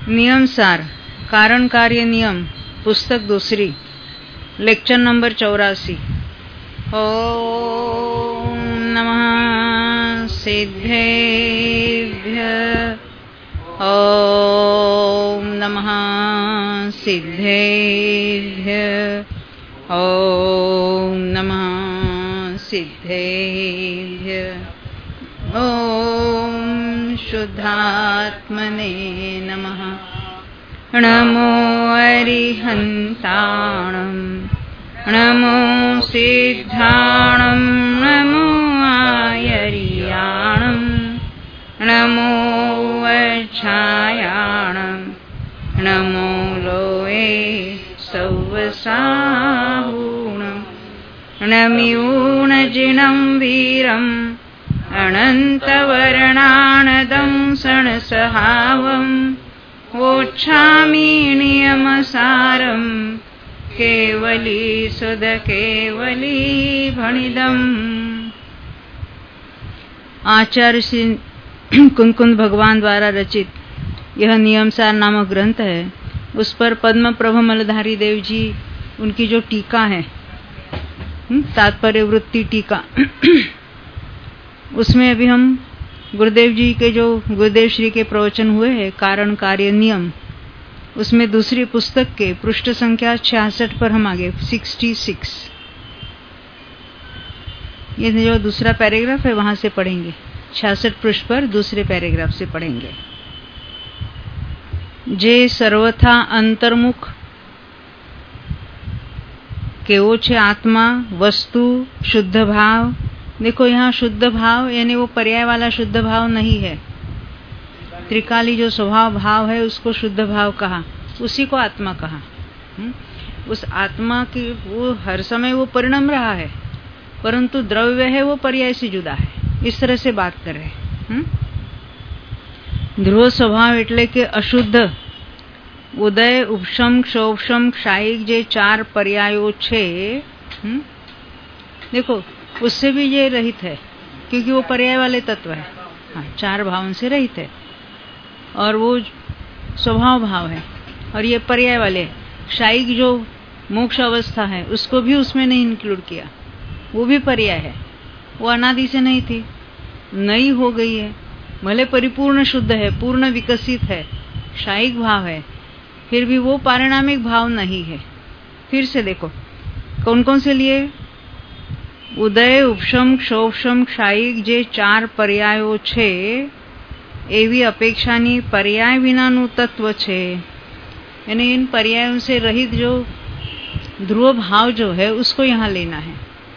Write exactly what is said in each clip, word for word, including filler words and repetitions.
नियम सार कारण कार्य नियम पुस्तक दूसरी लेक्चर नंबर चौरासी। ओम नमः सिद्धेभ्य ओम नमः सिद्धेभ्य ओम नमः सिद्धेभ्य ओम शुद्धात्मने नमः। नमो अरिहन्ताणं नमो सिद्धाणं नमो आयर्याणं नमो वज्रायाणं नमो लोये सौवसाहूणं नम्यूणजिनं वीरम् अनन्तवर्णानदं सणसहावम् वोच्छामि नियमसारं केवली सुध केवली भणिदम्। आचार्य श्री कुंकुंद भगवान द्वारा रचित यह नियमसार नामक ग्रंथ है। उस पर पद्म प्रभ मलधारी देव जी उनकी जो टीका है, तात्पर्य वृत्ति टीका, उसमें अभी हम गुरुदेव जी के जो गुरुदेव श्री के प्रवचन हुए हैं कारण कार्य नियम, उसमें दूसरी पुस्तक के पृष्ठ संख्या छियासठ पर हम आगे सिक्सटी सिक्स, ये जो दूसरा पैराग्राफ है वहां से पढ़ेंगे। छियासठ पृष्ठ पर दूसरे पैराग्राफ से पढ़ेंगे। जे सर्वथा अंतर्मुख केवो छे आत्मा वस्तु शुद्ध भाव। देखो यहाँ शुद्ध भाव यानी वो पर्याय वाला शुद्ध भाव नहीं है। त्रिकाली जो स्वभाव भाव है उसको शुद्ध भाव कहा, उसी को आत्मा कहा। उस आत्मा की वो हर समय वो परिणाम रहा है, परंतु द्रव्य है वो पर्याय से जुदा है। इस तरह से बात कर रहे हैं। ध्रुव स्वभाव એટલે કે અશુદ્ધ ઉદય ઉપશમ ક્ષોભશમ क्षायिक जे चार पर्यायो छे, देखो उससे भी ये रहित है क्योंकि वो पर्याय वाले तत्व है। हाँ, चार भावों से रहित है और वो स्वभाव भाव है और ये पर्याय वाले क्षायिक जो मोक्ष अवस्था है उसको भी उसमें नहीं इंक्लूड किया। वो भी पर्याय है, वो अनादि से नहीं थी, नई हो गई है, भले परिपूर्ण शुद्ध है, पूर्ण विकसित है, क्षायिक भाव है, फिर भी वो पारिणामिक भाव नहीं है। फिर से देखो कौन कौन से लिए ઉદય ઉપશમ ક્ષોભશમ क्षायिक જે ચાર પર્યાયો છે એવી અપેક્ષાની પર્યાય વિનાનું તત્વ છે। यानी इन पर्यायों से रहित जो ध्रुव भाव जो है उसको यहाँ लेना है।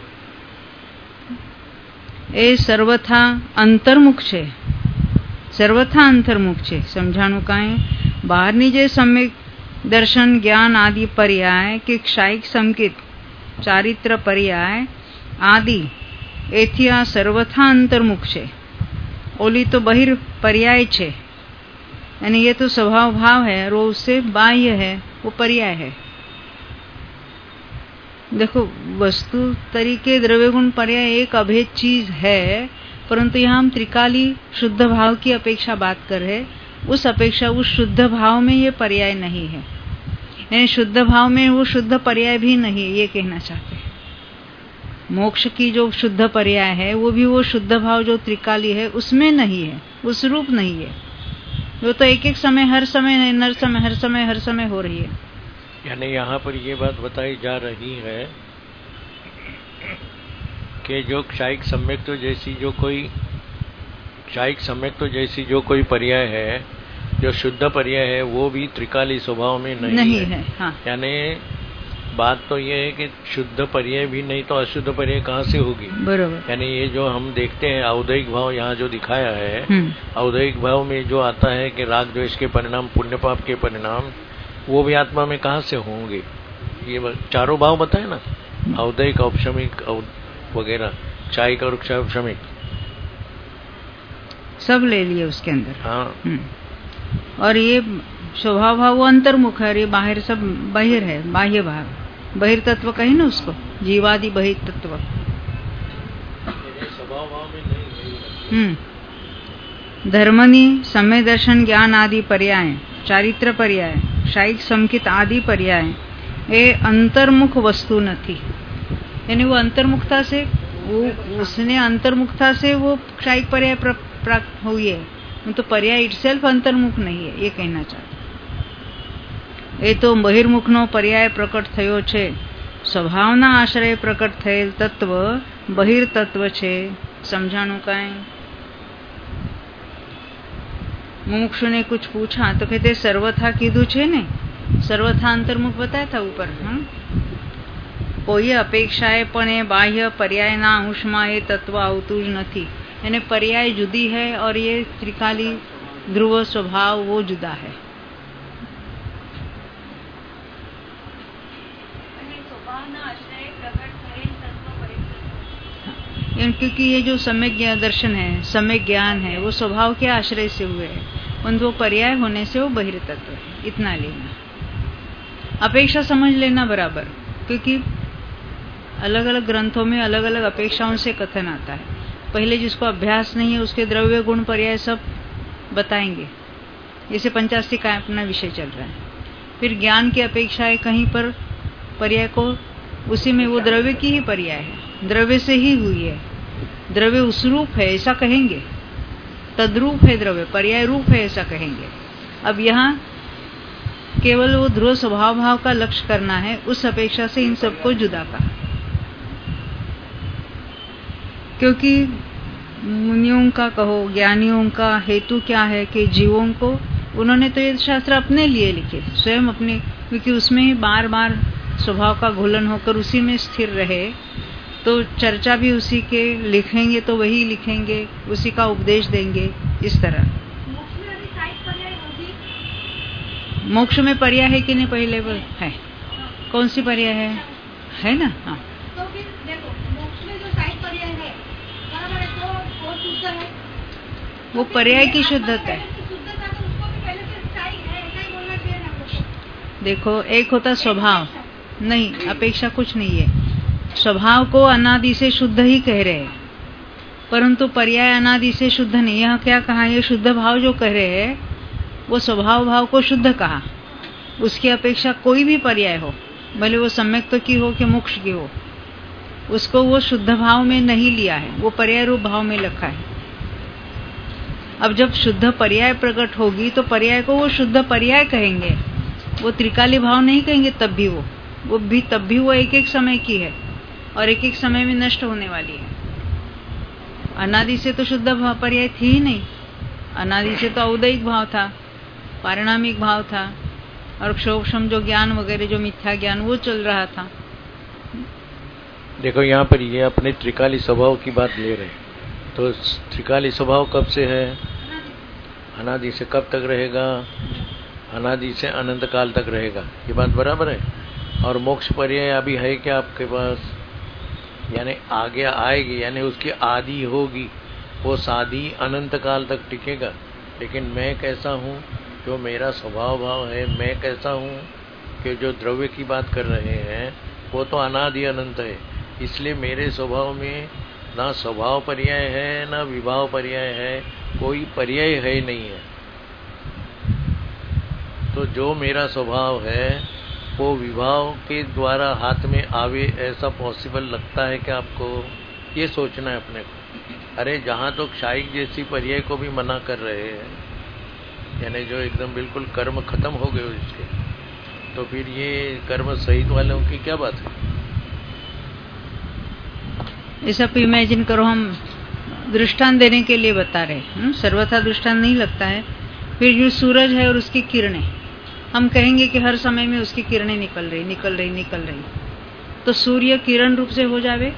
ए सर्वथा अंतर्मुख छे, सर्वथा अंतर्मुख छे। समझाणु कांई बहारनी जे सम्यक दर्शन ज्ञान आदि पर्याय के क्षायिक संकेत चारित्र पर्याय आदि एथी आ सर्वथा अंतर्मुख छे। ओली तो बहिर पर्याय छे, यानी ये तो स्वभाव भाव है और वो उससे बाह्य है, वो पर्याय है। देखो वस्तु तरीके द्रव्य गुण पर्याय एक अभेद चीज है, परंतु यहाँ हम त्रिकाली शुद्ध भाव की अपेक्षा बात कर रहे। उस अपेक्षा उस शुद्ध भाव में ये पर्याय नहीं है, यानी शुद्ध भाव में वो शुद्ध पर्याय भी नहीं है, ये कहना चाहते हैं। मोक्ष की जो शुद्ध पर्याय है वो भी वो शुद्ध भाव जो त्रिकाली है उसमें नहीं है, उस रूप नहीं है। वो तो एक एक समय हर समय नहीं, हर समय हर समय हर समय हो रही है। यानी यहाँ पर ये बात बताई जा रही है कि जो क्षायिक सम्यक्त्व जैसी जो कोई क्षायिक सम्यक्त्व जैसी जो कोई पर्याय है, जो शुद्ध पर्याय है, वो भी त्रिकाली स्वभाव में नहीं, नहीं है, है। हाँ। यानी बात तो ये है कि शुद्ध पर्याय भी नहीं तो अशुद्ध पर्याय कहाँ से होगी। बरोबर। यानी ये जो हम देखते हैं औदैहिक भाव यहाँ जो दिखाया है, औदैहिक भाव में जो आता है कि राग द्वेष के परिणाम पुण्य पाप के परिणाम, वो भी आत्मा में कहाँ से होंगे। ये चारों भाव बताए ना, औदैहिक औपशमिक वगैरह, क्षायिक और क्षमिक सब ले लिए उसके अंदर। हाँ। और ये स्वभाव भाव वो अंतर्मुख है और ये बाहर सब बाहिर है, बाह्य भाव, बहिर तत्व कहे ना उसको, जीवादि बहिर तत्व। स्वभाव भाव में नहीं। हम्म धर्मनी समय दर्शन ज्ञान आदि पर्याय ચારિત્ર પર્યાય, શાયિક સંકિત આદि પર્યાય એ અંતર્મુખ वस्तु નથી. यानी वो अंतर्मुखता से वो उसने अंतर्मुखता से वो शायिक पर्याय प्राप्त हुई है, तो पर्याय इटसेल्फ अंतर्मुख नहीं है, ये कहना चाहते. એ તો બહિર્મુખનો પર્યાય પ્રકટ થયો છે. સ્વભાવના આશ્રય પ્રકટ થયેલ તત્વ બહિર્તત્વ છે. समझाणु काई. मुमुक्षु ने कुछ पूछा तो कहते सर्वथा कीधु छे ने, सर्वथा अंतर्मुख बताया था ऊपर. हम કોઈ અપેક્ષાએ પણ એ બાહ્ય પર્યાયના અંશમાં એ તત્વ આવતું જ નથી. એને પર્યાય જુદી है और ये त्रिकाली ध्रुव स्वभाव वो जुदा है. क्योंकि ये जो सम्यक दर्शन है, सम्यक ज्ञान है, वो स्वभाव के आश्रय से हुए हैं, परंतु वो पर्याय होने से वो बहिर्तत्व है. इतना लेना, अपेक्षा समझ लेना बराबर, क्योंकि अलग अलग ग्रंथों में अलग अलग अपेक्षाओं से कथन आता है. पहले जिसको अभ्यास नहीं है उसके द्रव्य गुण पर्याय सब बताएंगे, जैसे पंचास्ति का अपना विषय चल रहा है. फिर ज्ञान की अपेक्षा है कहीं पर पर्याय को, उसी में वो द्रव्य की ही पर्याय है, द्रव्य से ही हुई है, द्रव्य उस रूप है ऐसा कहेंगे, तद्रूप है द्रव्य, पर्याय रूप है ऐसा कहेंगे. अब यहाँ केवल वो ध्रुव स्वभाव भाव का लक्ष्य करना है, उस अपेक्षा से इन सबको जुदा कहा. क्योंकि मुनियों का कहो, ज्ञानियों का हेतु क्या है कि जीवों को, उन्होंने तो ये शास्त्र अपने लिए लिखे, स्वयं अपने, क्योंकि उसमें ही बार बार स्वभाव का घोलन होकर उसी में स्थिर रहे, तो चर्चा भी उसी के लिखेंगे, तो वही लिखेंगे, उसी का उपदेश देंगे. इस तरह मोक्ष में पर्याय है कि नहीं, पहले है. कौन सी पर्याय है? है ना. हाँ, तो फिर देखो मोक्ष में जो शायिक पर्याय है बराबर है, तो वो शुद्ध है, वो पर्याय की शुद्धता है. शुद्धता तो उसको भी पहले से शायिक है ऐसा ही बोलना चाहिए ना हमको. देखो, एक होता स्वभाव, नहीं अपेक्षा कुछ नहीं है. स्वभाव को अनादि से शुद्ध ही कह रहे हैं, परंतु पर्याय अनादि से शुद्ध नहीं. यहाँ क्या कहा, ये शुद्ध भाव जो कह रहे हैं वो स्वभाव भाव को शुद्ध कहा. उसकी अपेक्षा कोई भी पर्याय हो, भले वो सम्यक की हो कि मोक्ष की हो, उसको वो शुद्ध भाव में नहीं लिया है, वो पर्याय रूप भाव में रखा है. अब जब शुद्ध पर्याय प्रकट होगी तो पर्याय को वो शुद्ध पर्याय कहेंगे, वो त्रिकाली भाव नहीं कहेंगे. तब भी वो वो भी तब भी वो एक एक समय की है और एक एक समय में नष्ट होने वाली है. अनादि से तो शुद्ध भाव पर्याय थी ही नहीं. अनादि से तो औदयिक भाव था, पारिणामिक भाव था, और क्षोक्षम जो ज्ञान वगैरह जो मिथ्या ज्ञान वो चल रहा था. देखो यहाँ पर ये अपने त्रिकाली स्वभाव की बात ले रहे हैं, तो त्रिकाली स्वभाव कब से है? अनादि से कब तक रहेगा? अनादि से अनंत काल तक रहेगा. ये बात बराबर है. और मोक्ष पर्याय अभी है क्या आपके पास? यानी आगे आएगी, यानी उसकी आदि होगी, वो साधी अनंत काल तक टिकेगा. लेकिन मैं कैसा हूँ, जो मेरा स्वभाव भाव है, मैं कैसा हूँ कि जो द्रव्य की बात कर रहे हैं वो तो अनादि अनंत है. इसलिए मेरे स्वभाव में ना स्वभाव पर्याय है ना विभाव पर्याय है, कोई पर्याय है नहीं है. तो जो मेरा स्वभाव है वो विभाव के द्वारा हाथ में आवे, ऐसा पॉसिबल लगता है कि आपको? ये सोचना है अपने को. अरे जहाँ तो क्षायिक जैसी पर्याय को भी मना कर रहे हैं, यानी जो एकदम बिल्कुल कर्म खत्म हो गए उसके, तो फिर ये कर्म सहित वालों की क्या बात है? ये सब इमेजिन करो, हम दृष्टांत देने के लिए बता रहे हैं, सर्वथा दृष्टांत नहीं लगता है. फिर जो सूरज है और उसकी किरणें, हम कहेंगे कि हर समय में उसकी किरणें निकल रही निकल रही निकल रही, तो सूर्य किरण रूप से हो जावे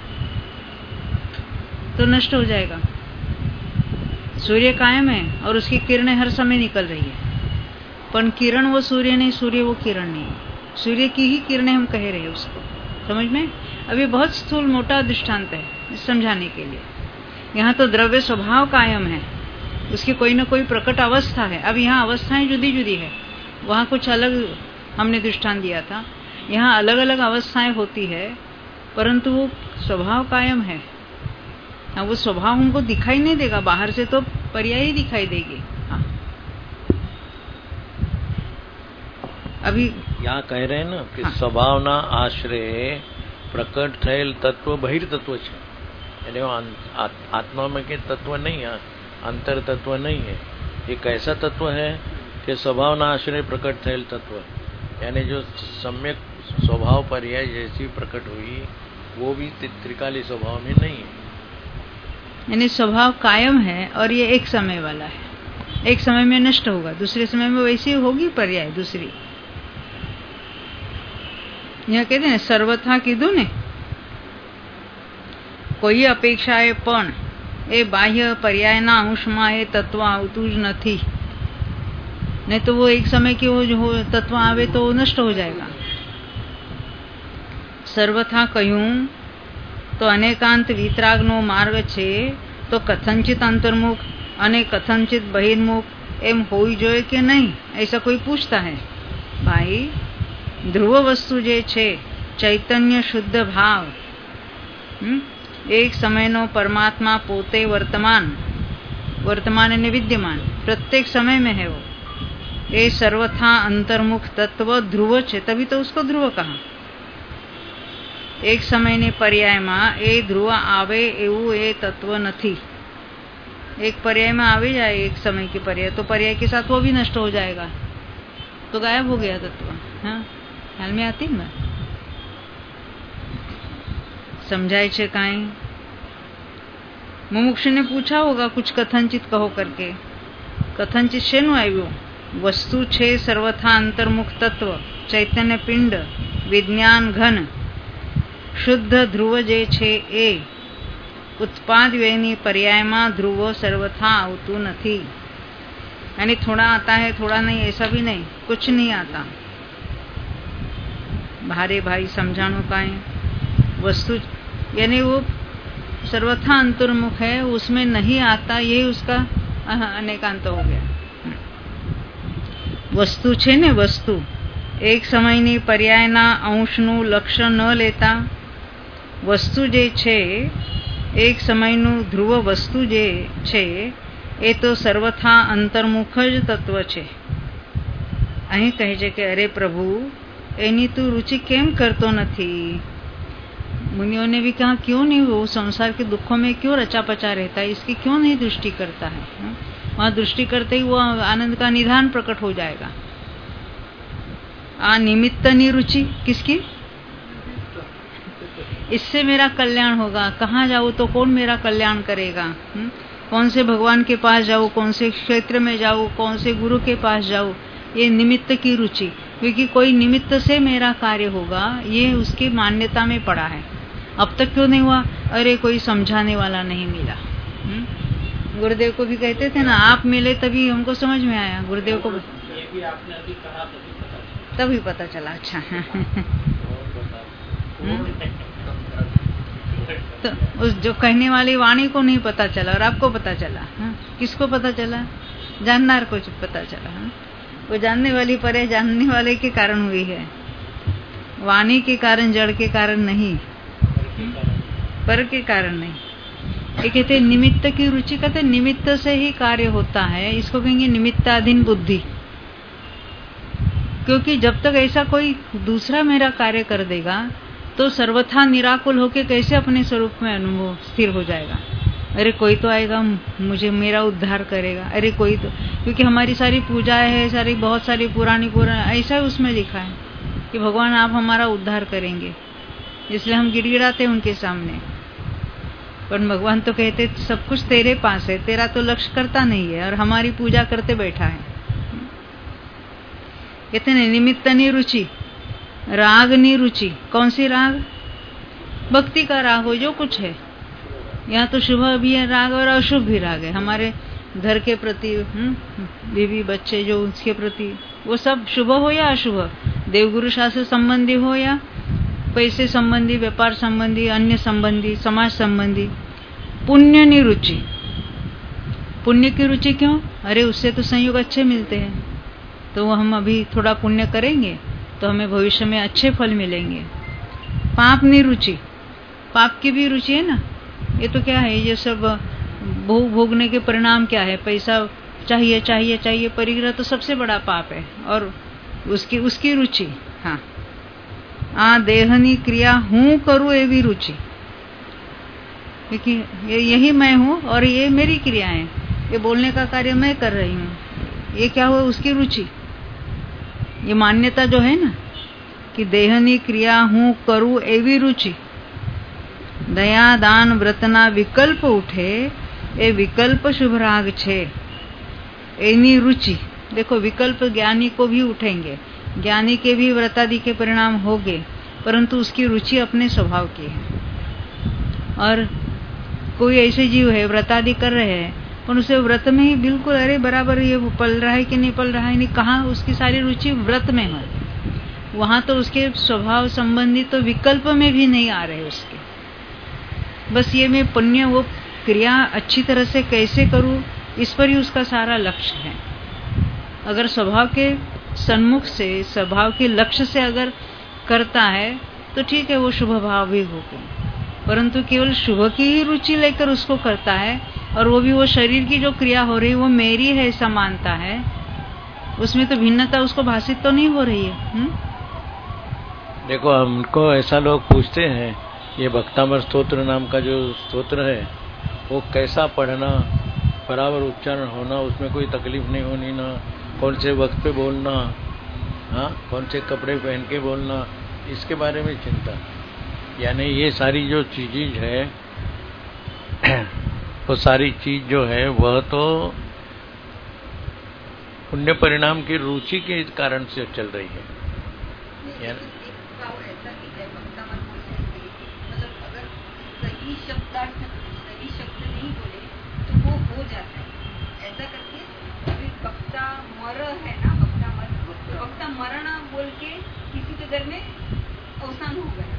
तो नष्ट हो जाएगा. सूर्य कायम है और उसकी किरणें हर समय निकल रही है, पर किरण वो सूर्य नहीं, सूर्य वो किरण नहीं. सूर्य की ही किरणें हम कह रहे हैं उसको, समझ में? अभी बहुत स्थूल मोटा दृष्टांत है समझाने के लिए. यहाँ तो द्रव्य स्वभाव कायम है, उसकी कोई ना कोई प्रकट अवस्था है. अब यहाँ अवस्थाएं जुदी जुदी है, वहाँ कुछ अलग हमने दृष्टांत दिया था. यहाँ अलग अलग अवस्थाएं होती है, परंतु वो स्वभाव कायम है. हाँ, वो स्वभाव हमको दिखाई नहीं देगा, बाहर से तो पर्याय ही दिखाई देगी. हाँ, अभी यहाँ कह रहे हैं ना कि हाँ। स्वभावना आश्रय प्रकट थયેલ तत्व बहिर तत्व છે यानी आत्मा में के तत्व नहीं है, अंतर तत्व नहीं है। एक ऐसा तत्व है कि स्वभावना आश्रय प्रकट थયેલ तत्व, यानी जो सम्यक स्वभाव पर्याय जैसी प्रकट हुई वो भी त्रिकाली स्वभाव में नहीं है। यानी स्वभाव कायम है और ये एक समय वाला है, एक समय में नष्ट होगा, दूसरे समय में वैसी होगी पर्याय दूसरी। यह कहते हैं सर्वथा कीधुं ने કોઈ અપેક્ષાએ પણ એ બાહ્ય પર્યાયના અંશમાં એ તત્વ આવતું જ નથી, नहीं तो वो एक समय के वो जो तत्व आवे तो नष्ट हो जाएगा। सर्वथा કહ્યું तो अनेकांत वितरागનો मार्ग છે तो कथनचित अंतर्मुख અને कथनचित बहिर्मुख एम होई જોઈએ કે नहीं, ऐसा कोई पूछता है। भाई ध्रुव वस्तु जे છે चैतन्य शुद्ध भाव, हुँ? एक समयનો परमात्मा पोते वर्तमान वर्तमान અને विद्यमान प्रत्येक समय में है वो, ये सर्वथा अंतर्मुख तत्व ध्रुव છે, तभी तो उसको ध्रुव कहा। एक समय ने पर्याय में ए ध्रुव आवे एवं ए तत्व नहीं। एक पर्याय में आवे जाए एक समय के पर्याय तो पर्याय के साथ वो भी नष्ट हो जाएगा, तो गायब हो गया तत्व। हाँ, ख्याल में आती है? समझाए छे काई? मुमुक्षु ने पूछा होगा कुछ कथनचित कहो करके। कथनचित शेनु आव्यो? वस्तु छे सर्वथा अंतर्मुख तत्व चैतन्य पिंड विज्ञान घन शुद्ध ध्रुव जे छे ए उत्पाद व्ययनी पर्याय में ध्रुव सर्वथा आवतु नहीं। यानी थोड़ा आता है थोड़ा नहीं, ऐसा भी नहीं, कुछ नहीं आता। भारे भाई समझाणो काई वस्तु यानी वो सर्वथा अंतर्मुख है, उसमें नहीं आता, ये उसका अनेकांत हो गया। वस्तु छे ने वस्तु एक समयनी पर्यायना अंशनु लक्ष्य न लेता वस्तु जे छे एक समयनु ध्रुव वस्तु जे छे ए तो सर्वथा अंतर्मुख ज तत्व छे। અહીં કહે છે કે अरे प्रभु एनी तू रुचि केम करतो નથી? मुनियों ने भी कहा क्यों नहीं, वो संसार के दुखों में क्यों रचा पचा रहता है, इसकी क्यों नहीं दृष्टि करता है? वहां दृष्टि करते ही वो आनंद का निधान प्रकट हो जाएगा। आ निमित्त निरुचि किसकी? इससे मेरा कल्याण होगा। कहाँ जाऊँ तो कौन मेरा कल्याण करेगा? हुँ? कौन से भगवान के पास जाऊँ, कौन से क्षेत्र में जाऊँ, कौन से गुरु के पास जाऊँ? ये निमित्त की रुचि, क्योंकि कोई निमित्त से मेरा कार्य होगा, ये उसकी मान्यता में पड़ा है। अब तक क्यों नहीं हुआ? अरे कोई समझाने वाला नहीं मिला। हुँ? गुरुदेव को भी कहते थे ना, आप मिले तभी हमको समझ में आया। गुरुदेव को ये भी आपने अभी कहा तभी पता चला। अच्छा तो उस जो कहने वाली वाणी को नहीं पता चला और आपको पता चला। हा? किसको पता चला? जाननार को पता चला। हा? वो जानने वाली परे जानने वाले के कारण हुई है, वाणी के कारण, जड़ के कारण नहीं, पर के कारण नहीं। ये कहते निमित्त की रुचि, कहते निमित्त से ही कार्य होता है, इसको कहेंगे निमित्ताधीन बुद्धि। क्योंकि जब तक ऐसा कोई दूसरा मेरा कार्य कर देगा तो सर्वथा निराकुल होके कैसे अपने स्वरूप में अनुभव स्थिर हो जाएगा? अरे कोई तो आएगा मुझे मेरा उद्धार करेगा, अरे कोई तो, क्योंकि हमारी सारी पूजाएं है, सारी बहुत सारी पुरानी पुरानी ऐसा उसमें लिखा है कि भगवान आप हमारा उद्धार करेंगे, इसलिए हम गिड़गिड़ाते उनके सामने। पर भगवान तो कहते सब कुछ तेरे पास है, तेरा तो लक्ष्य करता नहीं है और हमारी पूजा करते बैठा है। कहते हैं निमित्तनी रुचि, रागनी रुचि। कौन सी राग? भक्ति का राग हो, जो कुछ है। यहाँ तो शुभ भी है राग और अशुभ भी राग है। हमारे घर के प्रति, बीवी बच्चे जो उसके प्रति, वो सब शुभ हो या अशुभ, देवगुरु शास्त्र संबंधी हो या पैसे संबंधी, व्यापार संबंधी, अन्य संबंधी, समाज संबंधी। पुण्य की रुचि, पुण्य की रुचि क्यों? अरे उससे तो संयोग अच्छे मिलते हैं, तो हम अभी थोड़ा पुण्य करेंगे तो हमें भविष्य में अच्छे फल मिलेंगे। पाप की रुचि, पाप की भी रुचि है ना। ये तो क्या है, ये सब भोग भोगने के परिणाम क्या है? पैसा चाहिए चाहिए चाहिए, परिग्रह तो सबसे बड़ा पाप है। और उसकी उसकी रुचि। हाँ, आ देहनी क्रिया हूँ करूँ ये भी रुचि, क्योंकि यही मैं हूँ और ये मेरी क्रियाएं, ये बोलने का कार्य मैं कर रही हूँ, ये क्या हुआ? उसकी रुचि। ये मान्यता जो है ना कि देहनी क्रिया हूँ करूँ एवी रुचि, दया दान व्रतना विकल्प उठे ए विकल्प शुभ राग छे एनी रुचि। देखो, विकल्प ज्ञानी को भी उठेंगे, ज्ञानी के भी व्रतादि के परिणाम होंगे, परंतु उसकी रुचि अपने स्वभाव की है। और कोई ऐसे जीव है व्रतादि कर रहे हैं पर उसे व्रत में ही बिल्कुल अरे बराबर ये पल रहा है कि नहीं पल रहा है, नहीं, कहाँ उसकी सारी रुचि व्रत में है, वहां तो उसके स्वभाव संबंधी तो विकल्प में भी नहीं आ रहे उसके। बस ये मैं पुण्य वो क्रिया अच्छी तरह से कैसे करूं, इस पर ही उसका सारा लक्ष्य है। अगर स्वभाव के सन्मुख से, स्वभाव के लक्ष्य से अगर करता है तो ठीक है, वो शुभ भाव भी होगा, परंतु केवल शुभ की ही रुचि लेकर उसको करता है और वो भी वो शरीर की जो क्रिया हो रही है वो मेरी है ऐसा मानता है, उसमें तो भिन्नता उसको भाषित तो नहीं हो रही है। हुँ? देखो, हमको ऐसा लोग पूछते हैं, ये भक्तामर स्तोत्र नाम का जो स्तोत्र है वो कैसा पढ़ना, बराबर उच्चारण होना, उसमें कोई तकलीफ नहीं होनी, ना कौन से वक्त पे बोलना, हाँ कौन से कपड़े पहन के बोलना, इसके बारे में चिंता। यानी ये सारी जो चीज़ है वो सारी चीज जो है वह तो पुण्य परिणाम की रुचि के कारण से चल रही है। यानी सही शब्दार्थ सही शब्द नहीं बोले तो वो हो जाता है, ऐसा करके अभी वक्ता मर है ना, वक्ता मर, तो वक्ता मरण बोल के किसी के घर में अवसान हो गया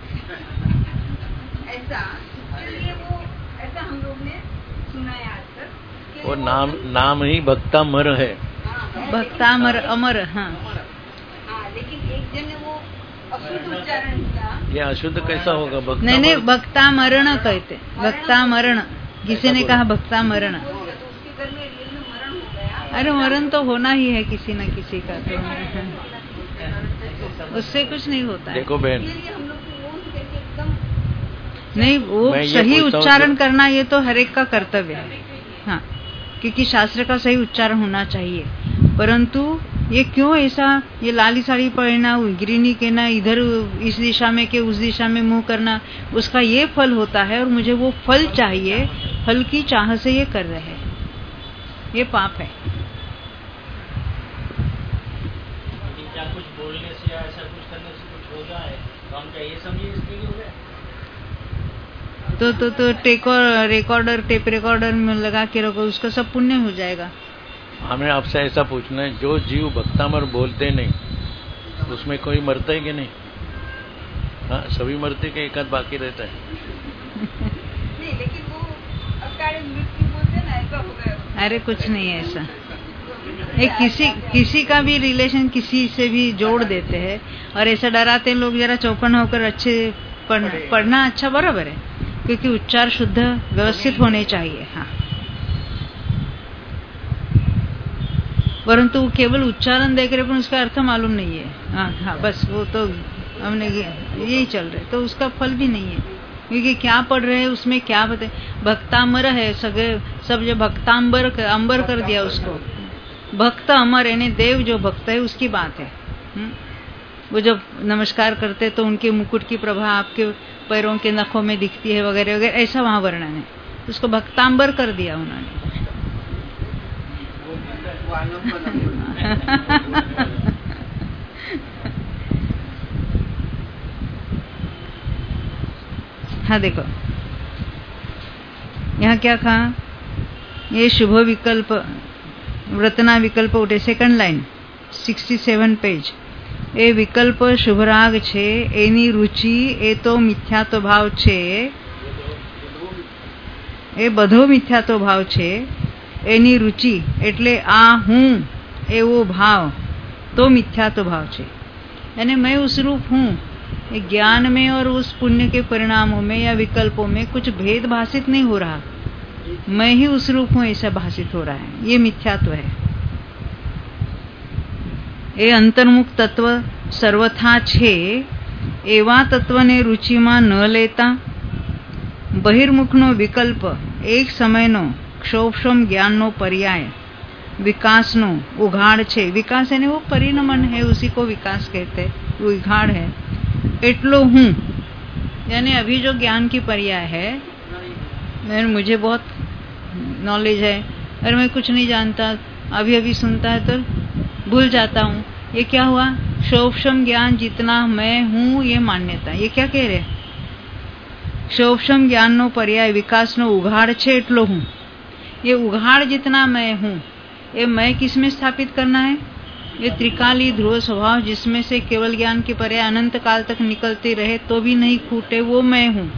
ऐसा, इसलिए वो ऐसा हम लोग ने सुना है आज तक। वो नाम नाम ही भक्ता मर है, भक्ता मर अमर। हाँ हाँ, लेकिन एक जन ने वो अशुद्ध उच्चारण किया। ये अशुद्ध कैसा होगा? भक्ता नहीं नहीं, भक्ता मरण कहते, भक्ता मरण, किसी ने कहा भक्ता मरण, उसके घर में रियल में मरण हो गया। अरे मरण तो होना ही है किसी न किसी का, तो उससे कुछ नहीं होता है। देखो बहन, हम लोग एकदम नहीं, वो सही उच्चारण करना ये तो हर एक का कर्तव्य है। हाँ, क्योंकि शास्त्र का सही उच्चारण होना चाहिए, परंतु ये क्यों ऐसा, ये लाली साड़ी पहनना, गिरनी कहना, इधर इस दिशा में के उस दिशा में मुंह करना, उसका ये फल होता है और मुझे वो फल चाहिए, फल की चाह से ये कर रहे हैं, ये पाप है। क्या कुछ बोलने से या ऐसा कुछ करने से कुछ हो जाए तो हम क्या ये समझिए इसलिए हो गया? तो तो तो टेको रिकॉर्डर टेप रिकॉर्डर में लगा के रखो, उसका सब पुण्य हो जाएगा। हमें आपसे ऐसा पूछना है, जो जीव भक्तामर बोलते नहीं उसमें कोई मरता है कि नहीं? हाँ, सभी मरते के एक आध बाकी रहता है। नहीं, लेकिन वो अकाल मृत्यु बोलते ना, ऐसा हो गया। अरे कुछ नहीं है ऐसा, एक किसी किसी का भी रिलेशन किसी से भी जोड़ देते हैं और ऐसा डराते हैं लोग, जरा चौकन होकर अच्छे पढ़, पढ़ना अच्छा बराबर है, क्योंकि उच्चार शुद्ध व्यवस्थित होने चाहिए। हाँ, परंतु केवल उच्चारण देख रहे पर उसका अर्थ मालूम नहीं है। हाँ हाँ, बस वो तो हमने यही चल रहे, तो उसका फल भी नहीं है, क्योंकि क्या पढ़ रहे हैं उसमें क्या बता। भक्तामर है, सगे सब जो भक्तांबर कर, अंबर कर दिया उसको, भक्त अमर यानी देव जो भक्त है उसकी बात है। हुँ? वो जब नमस्कार करते तो उनके मुकुट की प्रभा आपके पैरों के नखों में दिखती है वगैरह वगैरह, ऐसा वहां वर्णन है, उसको भक्तांबर कर दिया उन्होंने। हाँ देखो, यहाँ क्या कहा, ये शुभ विकल्प व्रतना विकल्प उठे, second line sixty seven page. ए विकल्प શુભરાગ છે, એની રુચિ એ તો મિથ્યાત્વ ભાવ છે, એ બધો મિથ્યાત્વ ભાવ છે, એની રુચિ એટલે આ હું એવો ભાવ તો મિથ્યાત્વ ભાવ છે, यानी मैं उस रूप हूँ, ज्ञान में और उस पुण्य के परिणामों में या विकल्पों में कुछ भेद भाषित नहीं हो रहा, मैं ही उस रूप हूँ ऐसा भाषित हो रहा है, ये मिथ्यात्व है। એ અંતર્મુખ તત્વ સર્વથા છે એવા તત્વને રુચિમાં ન લેતા બહિર્મુખનો વિકલ્પ એક સમયનો ક્ષોભક્ષમ જ્ઞાનનો પર્યાય विकासनो उघाड़ छे। विकास यानी वो परिणमन है, उसी को विकास कहते हैं, वो उघाड़ है। एटलो हूँ यानी अभी जो ज्ञान की पर्याय है, मैं मुझे बहुत नॉलेज है और मैं कुछ नहीं जानता, अभी अभी सुनता है तो भूल जाता हूँ। ये क्या हुआ? क्षोभक्षम ज्ञान जितना मैं हूँ ये मान्यता। ये क्या कह रहे? क्षोभक्षम ज्ञान नो पर्याय विकास नो उघाड़ छे एटलो हूँ। ये उघाड़ जितना मैं हूँ ये मैं किस में स्थापित करना है? ये त्रिकाली ध्रुव स्वभाव जिसमें से केवल ज्ञान की पर्याय अनंत काल तक निकलती रहे तो भी नहीं छूटे, वो मैं हूँ।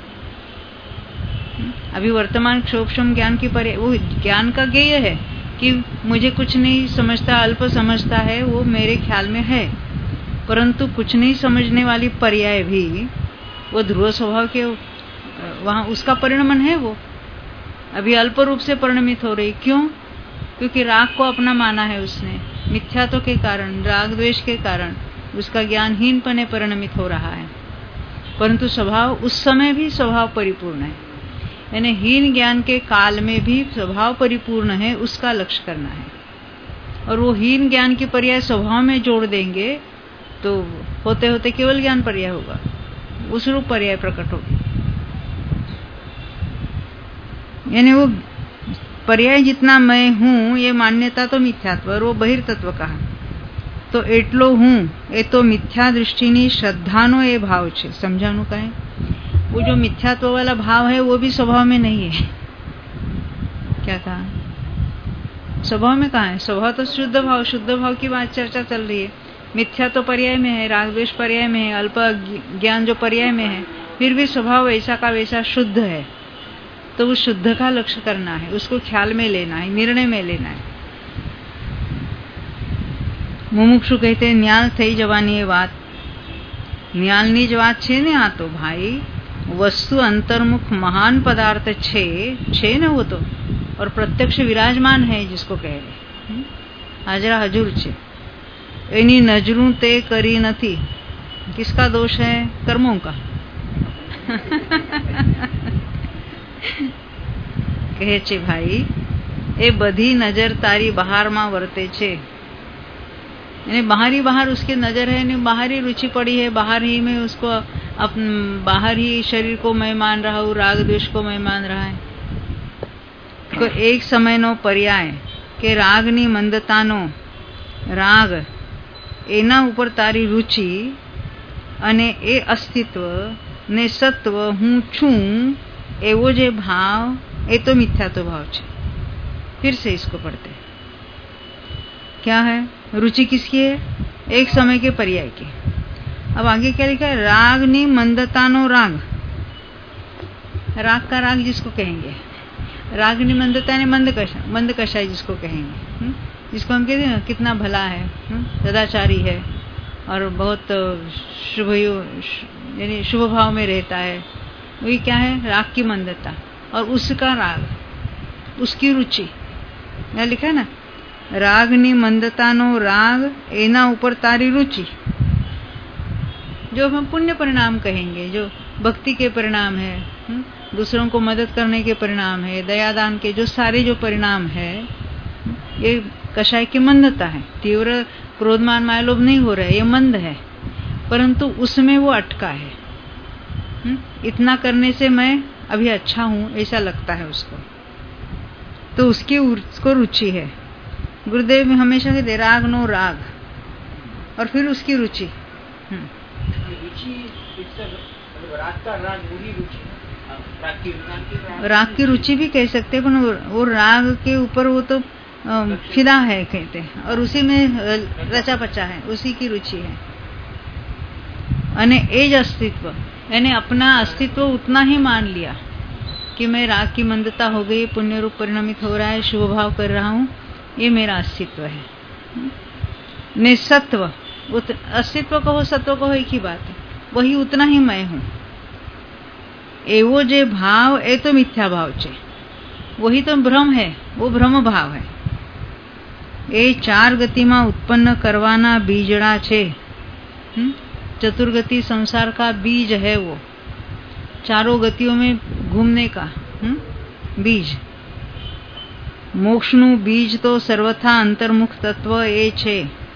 अभी वर्तमान क्षोभक्षम ज्ञान की पर्याय वो ज्ञान का ज्ञेय है कि मुझे कुछ नहीं समझता, अल्प समझता है, वो मेरे ख्याल में है। परंतु कुछ नहीं समझने वाली पर्याय भी वो ध्रुव स्वभाव के वहाँ उसका परिणमन है। वो अभी अल्प रूप से परिणमित हो रही। क्यों? क्योंकि राग को अपना माना है उसने, मिथ्यात्व के कारण, राग द्वेष के कारण उसका ज्ञान हीनपने परिणमित हो रहा है। परंतु स्वभाव उस समय भी स्वभाव परिपूर्ण है, यानी हीन ज्ञान के काल में भी स्वभाव परिपूर्ण है, उसका लक्ष्य करना है। और वो हीन ज्ञान की पर्याय स्वभाव में जोड़ देंगे तो होते होते केवल ज्ञान पर्याय होगा, उस रूप पर्याय प्रकट होगी। यानी वो पर्याय जितना मैं हूँ ये मान्यता तो मिथ्यात्व, और वो बहिर्तत्व कहा तो एटलो हूँ ये तो मिथ्या दृष्टिनी श्रद्धानो ये भाव छे। समझानु का है वो जो मिथ्यात्व वाला भाव है वो भी स्वभाव में नहीं है। क्या कहा? स्वभाव में कहा है? स्वभाव तो शुद्ध भाव, शुद्ध भाव की बात चर्चा चल रही है। मिथ्या तो पर्याय में है, राग द्वेष पर्याय में है, अल्प ज्ञान जो पर्याय में है, फिर भी स्वभाव वैसा का वैसा शुद्ध है। तो उस शुद्ध का लक्ष्य करना है, उसको ख्याल में लेना है, निर्णय में लेना है। मुमुक्षु कहते हैं न्याल थई जवानी ये बात, न्यालनी ज वात छे ने आ तो भाई वस्तु अंतर्मुख महान पदार्थ छे छे ने वो तो, और प्रत्यक्ष विराजमान है जिसको कह रहे हाजरा हजूर छे। एनी नजरू ते करी नथी। किसका दोष है? कर्मों का। કહે છે ભાઈ એ બધી નજર તારી બહારમાં વર્તે છે, यानी बाहर ही बाहर उसकी नजर है, नहीं बाहर ही रुचि पड़ी है, बाहर ही में उसको अपन बाहर ही शरीर को मैं मान रहा हूँ, राग द्वेष को मैं मान रहा है। तो एक समय नो पर्याय के रागनी मंदतानो राग एना ऊपर तारी रुचि अने ए अस्तित्व ने सत्व हूँ छू एवो जे भाव ये तो मिथ्यात्व भाव है। फिर से इसको पढ़ते क्या है? रुचि किसकी है? एक समय के पर्याय की। अब आगे क्या लिखा है? राग नी मंदतानो राग, राग का राग जिसको कहेंगे, रागनी मंदता ने मंद कषा मंद कषाय जिसको कहेंगे, हुँ? जिसको हम कहते हैं ना कितना भला है, सदाचारी है और बहुत शुभ यानी शुभ भाव में रहता है, वही क्या है? राग की मंदता और उसका राग, उसकी रुचि। यहाँ लिखा है ना रागनी मंदतानो राग एना ऊपर तारी रुचि, जो हम पुण्य परिणाम कहेंगे, जो भक्ति के परिणाम है, हुँ? दूसरों को मदद करने के परिणाम है, दयादान के जो सारे जो परिणाम है, ये कषाय की मंदता है। तीव्र क्रोधमान मायालोभ नहीं हो रहा है, ये मंद है, परंतु उसमें वो अटका है। हुँ? इतना करने से मैं अभी अच्छा हूं ऐसा लगता है उसको, तो उसकी उसको रुचि है। गुरुदेव में हमेशा कहते राग नो राग और फिर उसकी रुचि। राग की रुचि भी कह सकते हैं, पर वो राग के ऊपर वो तो फिदा है कहते हैं, और उसी में रचा पचा है, उसी की रुचि है। अने एज अस्तित्व यानी अपना अस्तित्व उतना ही मान लिया कि मैं राग की मंदता हो गई, पुण्य रूप परिणमित हो रहा है, शुभ भाव कर रहा हूँ, ये मेरा अस्तित्व है। निसत्व अस्तित्व कहो सत्व कहो एक ही बात है, वही उतना ही मैं हूँ। एवो जे भाव ए तो मिथ्या भाव छे, वही तो भ्रम है, वो भ्रम भाव है। એ ચાર ગતિમાં उत्पन्न करवाना बीजड़ा छे। चतुर्गति संसार का बीज है, वो चारों गतियों में घूमने का हुँ? बीज। मोक्षनु बीज तो सर्वथा अंतर्मुख तत्व ए छे।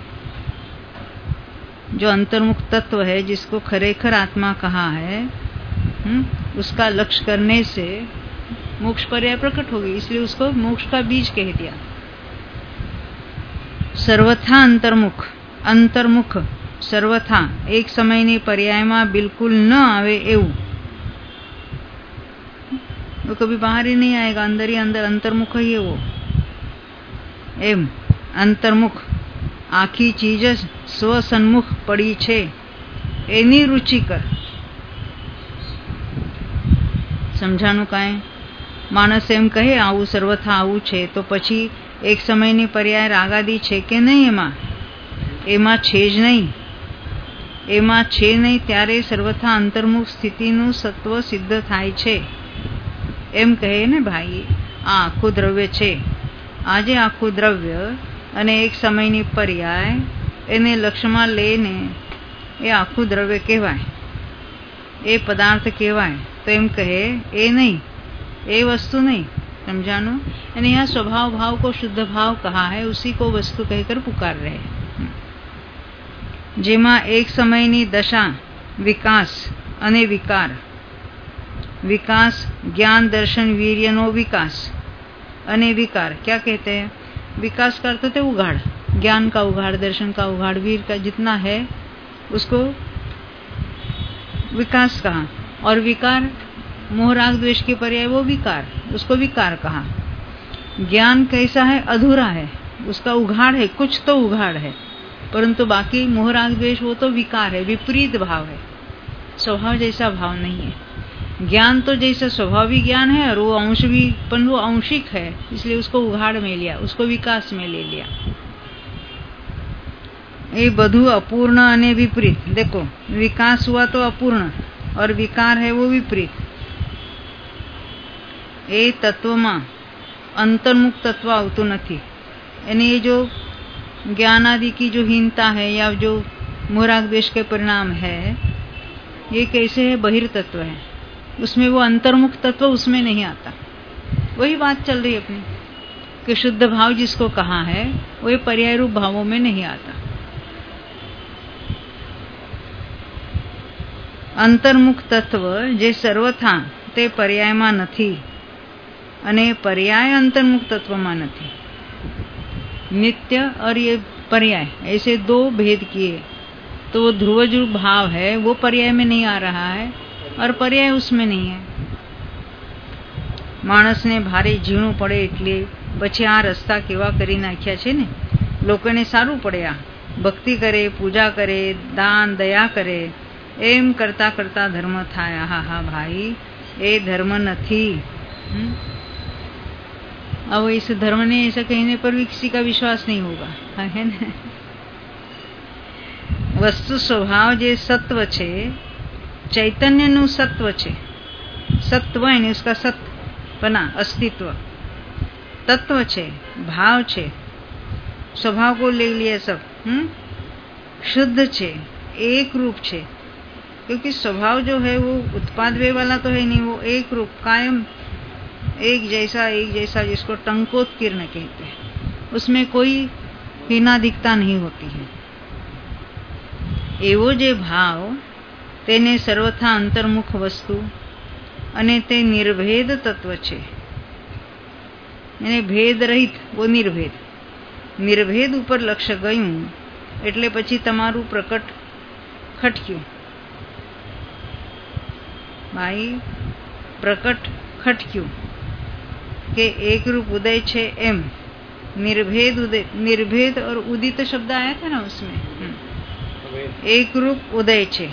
जो अंतर्मुख तत्व है, जिसको खरेखर आत्मा कहा है, हुँ? उसका लक्ष्य करने से मोक्ष पर्याय प्रकट होगी, इसलिए उसको मोक्ष का बीज कह दिया। सर्वथा अंतर्मुख, अंतर्मुख सर्वथा एक समयनी पर्यायમાં बिल्कुल न आवे एवं, वो कभी बाहर ही नहीं आएगा, अंदर ही अंदर अंतर्मुख ही है वो। एम अंतर्मुख आखी चीज स्वसन्मुख पड़ी छे एनी रुचिकर। समझानु काए? मानस एम कहे आवू सर्वथा आवू छे, तो पछी एक समयनी पर्याय रागादी छे के नहीं? एमा एमा छे ज नहीं, एमा छे नहीं त्यारे सर्वथा अंतर्मुख स्थितिनु सत्व सिद्ध थाय छे। एम कहे ने भाई, आ आखू द्रव्य छे, आजे आखू द्रव्य अने एक समयनी पर्याय एने लक्ष्यमां लईने ए आखू द्रव्य कहेवाय, ए पदार्थ कहेवाय। तो एम कहे ए नहीं, ए वस्तु नहीं। समझानो? यानी यहाँ स्वभाव भाव को शुद्ध भाव कहा है, उसी को वस्तु कहकर पुकार रहे। जेमा एक समयनी दशा विकास अने विकार, विकास ज्ञान दर्शन वीर्यनो विकास अने विकार। क्या कहते हैं? विकास करते थे उघाड़, ज्ञान का उघाड़, दर्शन का उघाड़, वीर का जितना है उसको विकास कहा। और विकार मोह राग द्वेष के पर्याय वो विकार, उसको विकार कहा। ज्ञान कैसा है? अधूरा है, उसका उघाड़ है, कुछ तो उघाड़ है, परंतु बाकी मोह राग द्वेष वो तो विकार है, विपरीत भाव है, स्वभाव जैसा भाव नहीं है। ज्ञान तो जैसा स्वभावी ज्ञान है और वो अंश भी, पर वो अंशिक है, इसलिए उसको उघाड़ में लिया, उसको विकास में ले लिया। ये बधु अपूर्ण अने विपरीत। देखो, विकास हुआ तो अपूर्ण और विकार है वो विपरीत। ए तत्व में अंतर्मुख तत्व आवतुं नथी। यानी ये जो ज्ञान आदि की जो हीनता है या जो मोहराग द्वेष के परिणाम है, ये कैसे है? बहिर्तत्व है, उसमें वो अंतर्मुख तत्व उसमें नहीं आता। वही बात चल रही अपनी कि शुद्ध भाव जिसको कहा है वो ये पर्याय रूप भावों में नहीं आता। अंतर्मुख तत्व जे सर्वथा ते पर्यायमां नथी अने पर्याय अंतर्मुख तत्वमां नथी। नित्य और ये पर्याय ऐसे दो भेद किए तो वो ध्रुवज रूप भाव है, वो पर्याय में नहीं आ रहा है और पर्याय उसमें नहीं है। माणस ने भारे झीणुं पड़े एटले पछी आ रस्ता केवा करी नाख्या छे ने। लोकोने सारू पड़े, आ भक्ति करे, पूजा करे, दान दया करे, एम करता करता धर्म थाय। हा हा भाई, ए धर्म नथी। अब इस धर्म ने ऐसा कहने पर भी किसी का विश्वास नहीं होगा, है ना। वस्तु स्वभाव जे सत्व छे, चैतन्य नु सत्व छे। सत्व यानी उसका सत्पना, अस्तित्व, तत्व छे, भाव छे, स्वभाव को ले लिया सब। हुँ? शुद्ध छे, एक रूप छे, क्योंकि स्वभाव जो है वो उत्पाद वे वाला तो है नहीं, वो एक रूप, कायम एक जैसा, एक जैसा, जिसको टंकोत्कीर्ण कहते हैं। उसमें कोई हीनाधिकता नहीं होती है। एवो जे भाव तेने सर्वथा अंतर्मुख वस्तु अने ते निर्भेद तत्व छे। यानी भेद रहित, वो निर्भेद। निर्भेद ऊपर लक्ष्य गयुं एटले पछी तमारू प्रकट खटक्युं। भाई, प्रकट खटक्युं के एक रूप उदय छे एम। निर्भेद उदय, निर्भेद और उदित शब्द आया था ना उसमें। एक रूप उदय छे।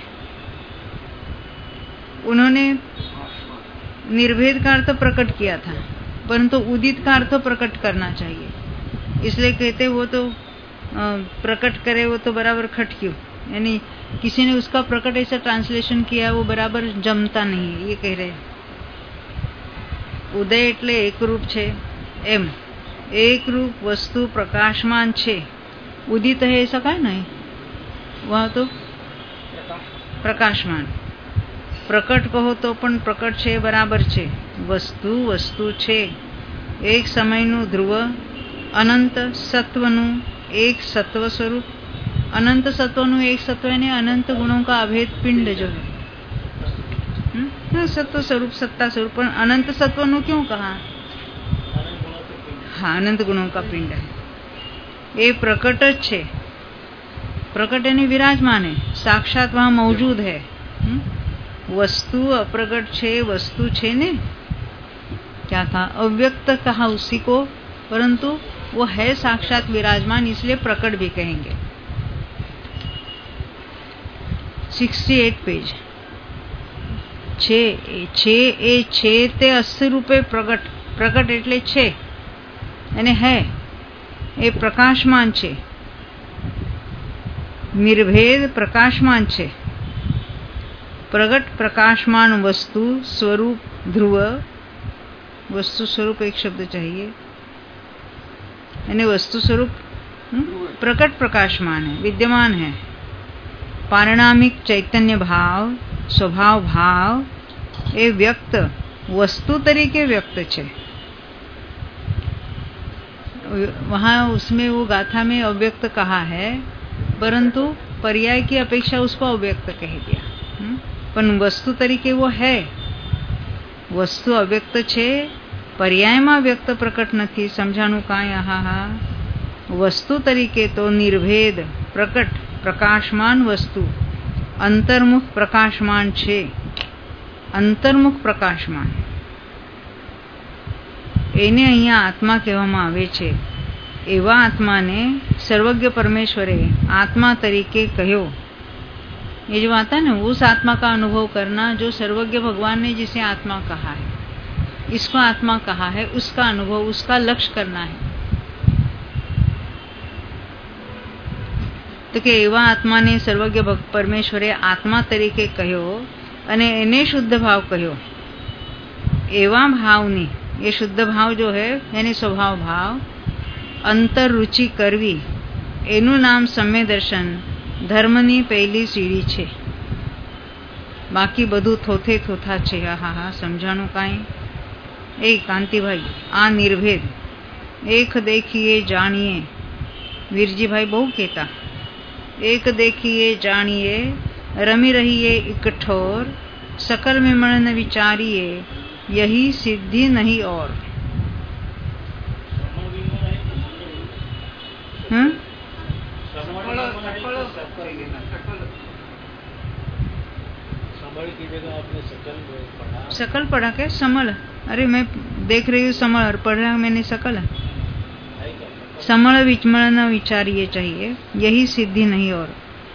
उन्होंने निर्भेद का अर्थ प्रकट किया था, परंतु उदित का अर्थ प्रकट करना चाहिए, इसलिए कहते वो तो प्रकट करे, वो तो बराबर खटक्यू। यानी किसी ने उसका प्रकट ऐसा ट्रांसलेशन किया, वो बराबर जमता नहीं, ये कह रहे। उदय एटले एक रूप छे एम, एक रूप वस्तु प्रकाशमान छे, उदित है ऐसा कहा नहीं, वह तो प्रकाशमान। प्रकट कहो तो पण प्रकट छे बराबर छे, वस्तु वस्तु छे, एक समयનું ધ્રુવ, અનંત સત્વનું एक सत्व स्वरूप, अनंत सत्वનું एक सत्व यानी अनंत गुणों का अभेद पिंड जो है, सत्व स्वरूप सत्ता स्वरूप, पर अनंत सत्वનું क्यों कहा? हाँ, अनंत गुणों का पिंड है। ये प्रकट ज छे, प्रकट यानी विराजमान है, साक्षात वहां मौजूद है। वस्तु अप्रकट छे, वस्तु छे ने क्या कहा? अव्यक्त कहा उसी को, परंतु वो है साक्षात विराजमान, इसलिए प्रकट भी कहेंगे। अड़सठ पेज। छे छे ए छे ते अस्सी रूपे प्रकट, प्रकट એટલે છે અને है એ પ્રકાશમાન છે, निर्भेद प्रकाशमान છે। प्रगट प्रकाशमान वस्तु स्वरूप ध्रुव, वस्तु स्वरूप एक शब्द चाहिए, यानी वस्तु स्वरूप प्रकट प्रकाशमान है, विद्यमान है। पारिणामिक चैतन्य भाव, स्वभाव भाव એ વ્યક્ત वस्तु तरीके व्यक्त છે। वहां उसमें वो गाथा में अव्यक्त कहा है, परंतु पर्याय की अपेक्षा उसको अव्यक्त कह दिया, पर वस्तु तरीके वो है। वस्तु अव्यक्त छे, पर्यायમાં વ્યક્ત પ્રકટ નથી, સમજાણું કાંઈ? હા હા, વસ્તુ તરીકે તો નિર્ભેદ પ્રકટ પ્રકાશમાન વસ્તુ અંતર્મુખ પ્રકાશમાન છે, અંતર્મુખ પ્રકાશમાન એને અહીંયા આત્મા કહેવામાં આવે છે। એવા આત્માને સર્વज्ञ परमेश्वरे आत्मा तरीके कहो। ये जो आता है ना, उस आत्मा का अनुभव करना जो सर्वज्ञ भगवान ने जिसे आत्मा कहा है, इसको आत्मा कहा है, उसका अनुभव, उसका लक्ष्य करना है। तो कि एवा आत्मा ने सर्वज्ञ परमेश्वरे आत्मा तरीके कहो અને એને शुद्ध भाव कहो। एवा भावनी, ये शुद्ध भाव जो है यानी स्वभाव भाव, अंतर रुचि करवी, एनु नाम सम्य दर्शन धर्मनी पहली सीढ़ी छे। बाकी बधु थोथे थोथा छे। हा हा, समझाणु काई? ए कांति भाई, आ निर्भेद एक देखिए जानिए, वीरजी भाई बहु कहता, एक देखिए जानिए, रमी रहिए इकठोर, सकल में मन न विचारिए, यही सिद्धि नहीं और। हम्म की जगह आपने सकल पढ़ा। सकल पढ़ा के समल? अरे मैं देख रही हूँ समल और पढ़ रहा मैंने सकल। समल विचमल न विचारिए चाहिए, यही सिद्धि नहीं और।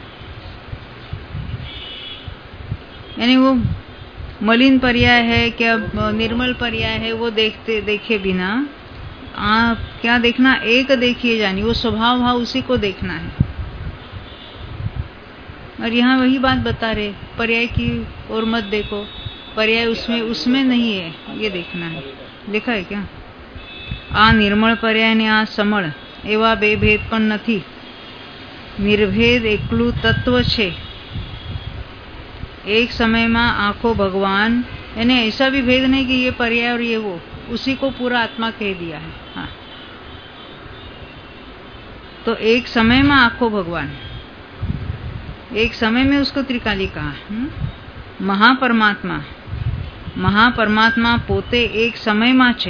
यानी वो मलिन पर्याय है क्या निर्मल पर्याय है, वो देखते देखे बिना आप क्या देखना? एक देखिए जानी, वो स्वभाव भाव उसी को देखना है। और यहाँ वही बात बता रहे, पर्याय की ओर मत देखो, पर्याय उसमें उसमें नहीं है, ये देखना है। लिखा है क्या? आ निर्मल पर्याय ने आ समल एवा बे भेद पण नहीं, निर्भेद एकलू तत्व छे। एक समय में आंखों भगवान, यानी ऐसा भी भेद नहीं कि ये पर्याय और ये वो, उसी को पूरा आत्मा कह दिया है। हाँ, तो एक समय में आंखों भगवान, एक समय में उसको त्रिकाली कहा। महापरमात्मा, महापरमात्मा पोते एक समय में छे,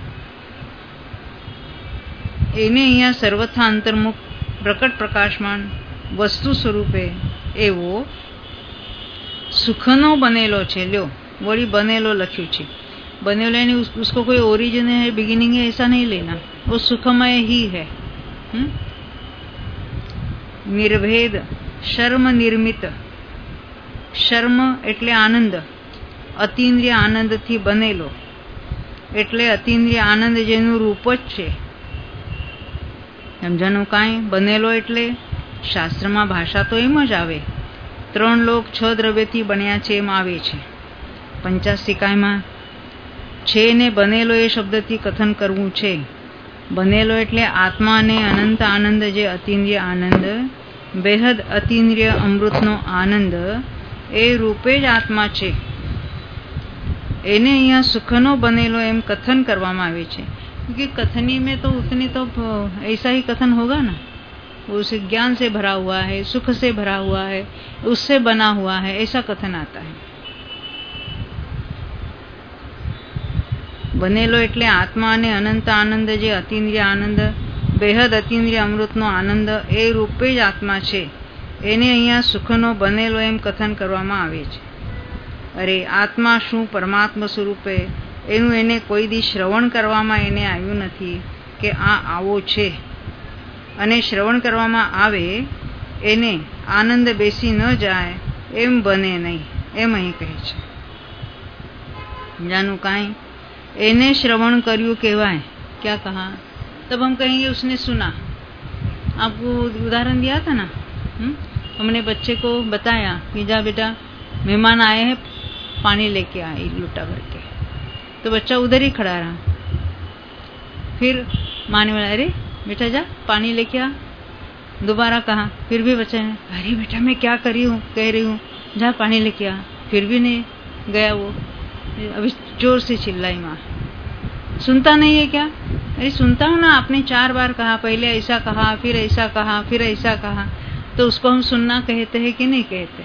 एने अहींया सर्वथा अंतर्मुख प्रकट प्रकाशमान वस्तु स्वरूपे एवो सुखनो बनेलो छे। ल्यो, वही बनेलो लख्यू छे, बनेलो यानी उस, उसको कोई ओरिजिन है, बिगिनिंग है, ऐसा नहीं लेना, वो सुखमय ही है। हुँ? निर्भेद शर्म निर्मित, शर्म एटले आनंद, अतीन्द्रिय आनंद थी बनेलो, एटले अतीन्द्रिय आनंद जेनु रूप ज छे। समझाणु काई? बनेलो एटले शास्त्र में भाषा तो एम ज आवे, त्रण लोक छ द्रव्यथी बन्या छे एम आवे छे। पंचासिकाय में छे ने बनेलो ए शब्दथी कथन करवुं छे, બનેલો એટલે આત્મા અને અનંત આનંદ, જે અતિન્દ્રિય આનંદ, બેહદ અતિન્દ્રિય અમૃતનો આનંદ, એ રૂપે જ આત્મા છે. એને અહીંયા સુખનો बनेलो एम कथन કરવામાં આવે છે. क्योंकि कथनी में तो उतनी तो ऐसा ही कथन होगा ना, वो उस ज्ञान से भरा हुआ है, सुख से भरा हुआ है, उससे बना हुआ है, ऐसा कथन आता है. बनेलो એટલે આત્મા અને અનંત આનંદ, જે અતિન્દ્રિય આનંદ, બેહદ અતિન્દ્રિય અમૃતનો આનંદ, એ રૂપે જ આત્મા છે. એને અહીંયા સુખનો બનેલો એમ કથન કરવામાં આવે છે. અરે આત્મા શું પરમાત્મા સ્વરૂપે, એનું એને કોઈ દી શ્રવણ કરવામાં એને આવ્યું નથી કે આ આવો છે. અને શ્રવણ કરવામાં આવે એને આનંદ બેસી ન જાય એમ બને નહીં, એમ અહીં કહે છે. જાનું કાંઈ एने श्रवण करियो कहवाए. क्या कहा? तब हम कहेंगे उसने सुना. आपको उदाहरण दिया था ना, हुँ? हमने बच्चे को बताया कि जा बेटा मेहमान आए हैं, पानी लेके आए लोटा भर के. तो बच्चा उधर ही खड़ा रहा. फिर माने वाला, अरे बेटा जा पानी लेके आ. दोबारा कहा, फिर भी बच्चा है, अरे बेटा मैं क्या करी हूँ, कह रही हूँ जा पानी लेके आ. फिर भी नहीं गया वो. अभी जोर से चिल्लाई माँ, सुनता नहीं है क्या? अरे सुनता हूँ ना, आपने चार बार कहा, पहले ऐसा कहा, फिर ऐसा कहा, फिर ऐसा कहा. तो उसको हम सुनना कहते हैं कि नहीं कहते?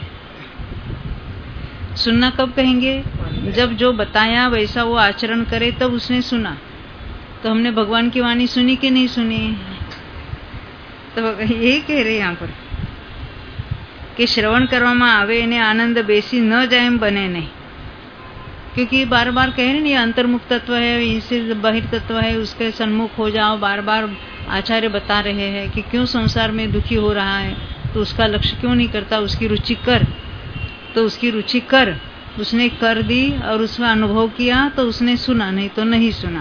सुनना कब कहेंगे? जब जो बताया वैसा वो आचरण करे तब उसने सुना. तो हमने भगवान की वाणी सुनी कि नहीं सुनी? तो यही कह रहे यहाँ पर कि श्रवण કરવામાં આવે એને આનંદ બેસી ન જાય એમ બને નહીં. क्योंकि बार बार कह रहे नहीं, अंतर्मुख तत्व है, इससे बाहिर तत्व है, उसके सन्मुख हो जाओ. बार बार आचार्य बता रहे हैं कि क्यों संसार में दुखी हो रहा है, तो उसका लक्ष्य क्यों नहीं करता, उसकी रुचि कर. तो उसकी रुचि कर, उसने कर दी और उसका अनुभव किया, तो उसने सुना, नहीं तो नहीं सुना.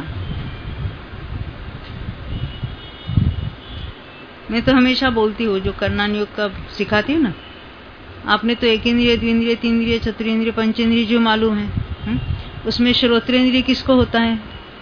मैं तो हमेशा बोलती हूँ, जो कर्णन योग का सिखाती हूँ ना, आपने तो एक इंद्रिय, द्विंद्रिय, तीन चतुरेंद्रिय, पंचेंद्रिय जो मालूम है, हुँ? उसमें श्रोत्रेंद्रिय किसको होता है?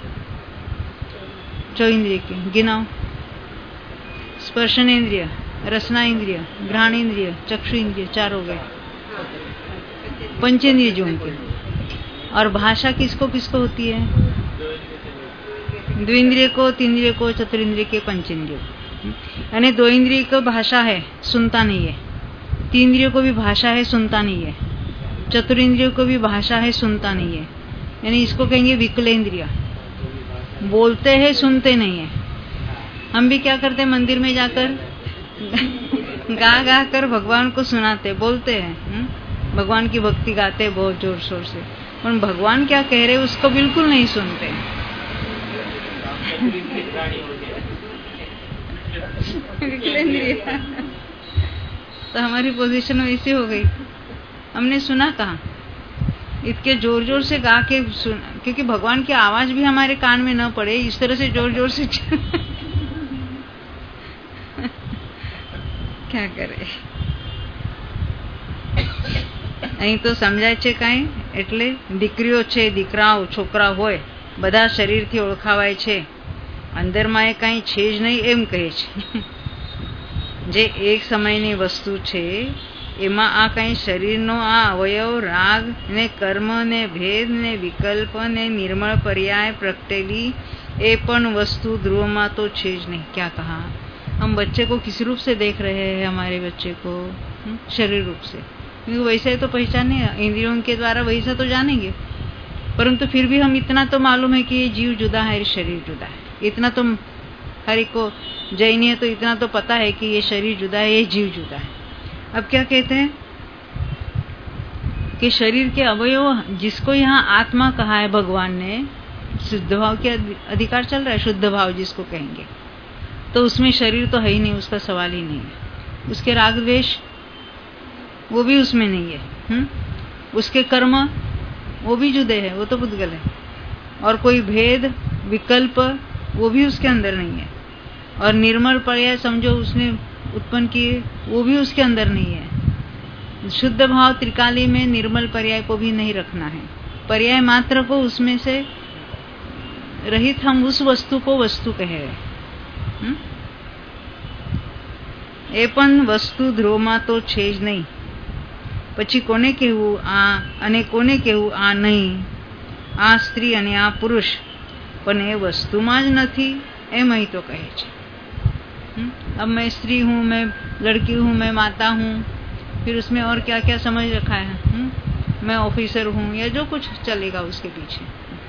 चौ इंद्रिय के गिनाओ. स्पर्शनेन्द्रिय, रसना इंद्रिय, घ्राण इंद्रिय, चक्षु इंद्रिय, चार हो गए. पंचेंद्रिय जो उनके. और भाषा किसको किसको होती है? द्विंद्रिय को, तीन्द्रिय को, चतुरेंद्रिय के, पंचेंद्रिय. यानी दो इंद्रिय को भाषा है, सुनता नहीं है. तीन इंद्रियों को भी भाषा है, सुनता नहीं है. चतुरेंद्रियों को भी भाषा है, सुनता नहीं है. यानी इसको कहेंगे विकलेंद्रिय. बोलते हैं, सुनते नहीं है. हम भी क्या करते हैं, मंदिर में जाकर गा गा कर भगवान को सुनाते, बोलते हैं, हुँ? भगवान की भक्ति गाते बहुत जोर शोर से, पर भगवान क्या कह रहे उसको बिल्कुल नहीं सुनते. विकलेंद्रिय. तो हमारी पोजीशन वैसी हो गई. हमने सुना कहाँ? इतने जोर जोर से गा के सुना, क्योंकि भगवान की आवाज भी हमारे कान में न पड़े, इस तरह से जोर जोर से क्या करे. અહીં તો સમજાય છે કાંઈ? એટલે દીકરીઓ છે, દીકરાઓ, છોકરા હોય, બધા શરીરથી ઓળખાવાય છે. અંદરમાં એ કાંઈ છે જ નહીં એમ કહે છે. જે એક સમયની વસ્તુ છે એમાં આ કાંઈ શરીરનો આ અવયવ, રાગ ને કર્મ ને ભેદ ને વિકલ્પ ને નિર્મળ પર્યાય પ્રગટેલી એ પણ વસ્તુ ધ્રુવમાં તો છે જ नहीं. क्या कहा? हम बच्चे को किस रूप से देख रहे हैं? हमारे बच्चे को शरीर रूप से. क्योंकि वैसे तो पहचाने, इंद्रियों के द्वारा वैसा तो जानेंगे, परंतु फिर भी हम इतना तो मालूम है कि ये जीव जुदा है, शरीर जुदा है. इतना तो हर एक को, जैनी है तो इतना तो पता है कि ये शरीर जुदा है, ये जीव जुदा है. अब क्या कहते हैं कि शरीर के अवयव, जिसको यहाँ आत्मा कहा है भगवान ने, शुद्ध भाव के अधिकार चल रहा है, शुद्ध भाव जिसको कहेंगे, तो उसमें शरीर तो है ही नहीं, उसका सवाल ही नहीं है. उसके राग द्वेष वो भी उसमें नहीं है. हुँ? उसके कर्म वो भी जुदे हैं, वो तो पुद्गल है. और कोई भेद विकल्प वो भी उसके अंदर नहीं है. और निर्मल पर्याय समझो उसने उत्पन्न किए, वो भी उसके अंदर नहीं है. शुद्ध भाव त्रिकाली में निर्मल पर्याय को भी नहीं रखना है. पर्याय मात्र को उसमें से रहित हम उस वस्तु को वस्तु कह रहे हैं. હમ એ પણ વસ્તુ ધ્રુવમાં તો છે જ નહીં. પછી કોને કહેવું આ અને કોને કહેવું આ નહીં, આ સ્ત્રી અને આ પુરુષ, પણ એ વસ્તુમાં જ નથી એમ અહીં તો કહે છે. अब मैं स्त्री हूँ, मैं लड़की हूँ, मैं माता हूँ, फिर उसमें और क्या क्या समझ रखा है. हुँ? मैं ऑफिसर हूँ या जो कुछ चलेगा उसके पीछे.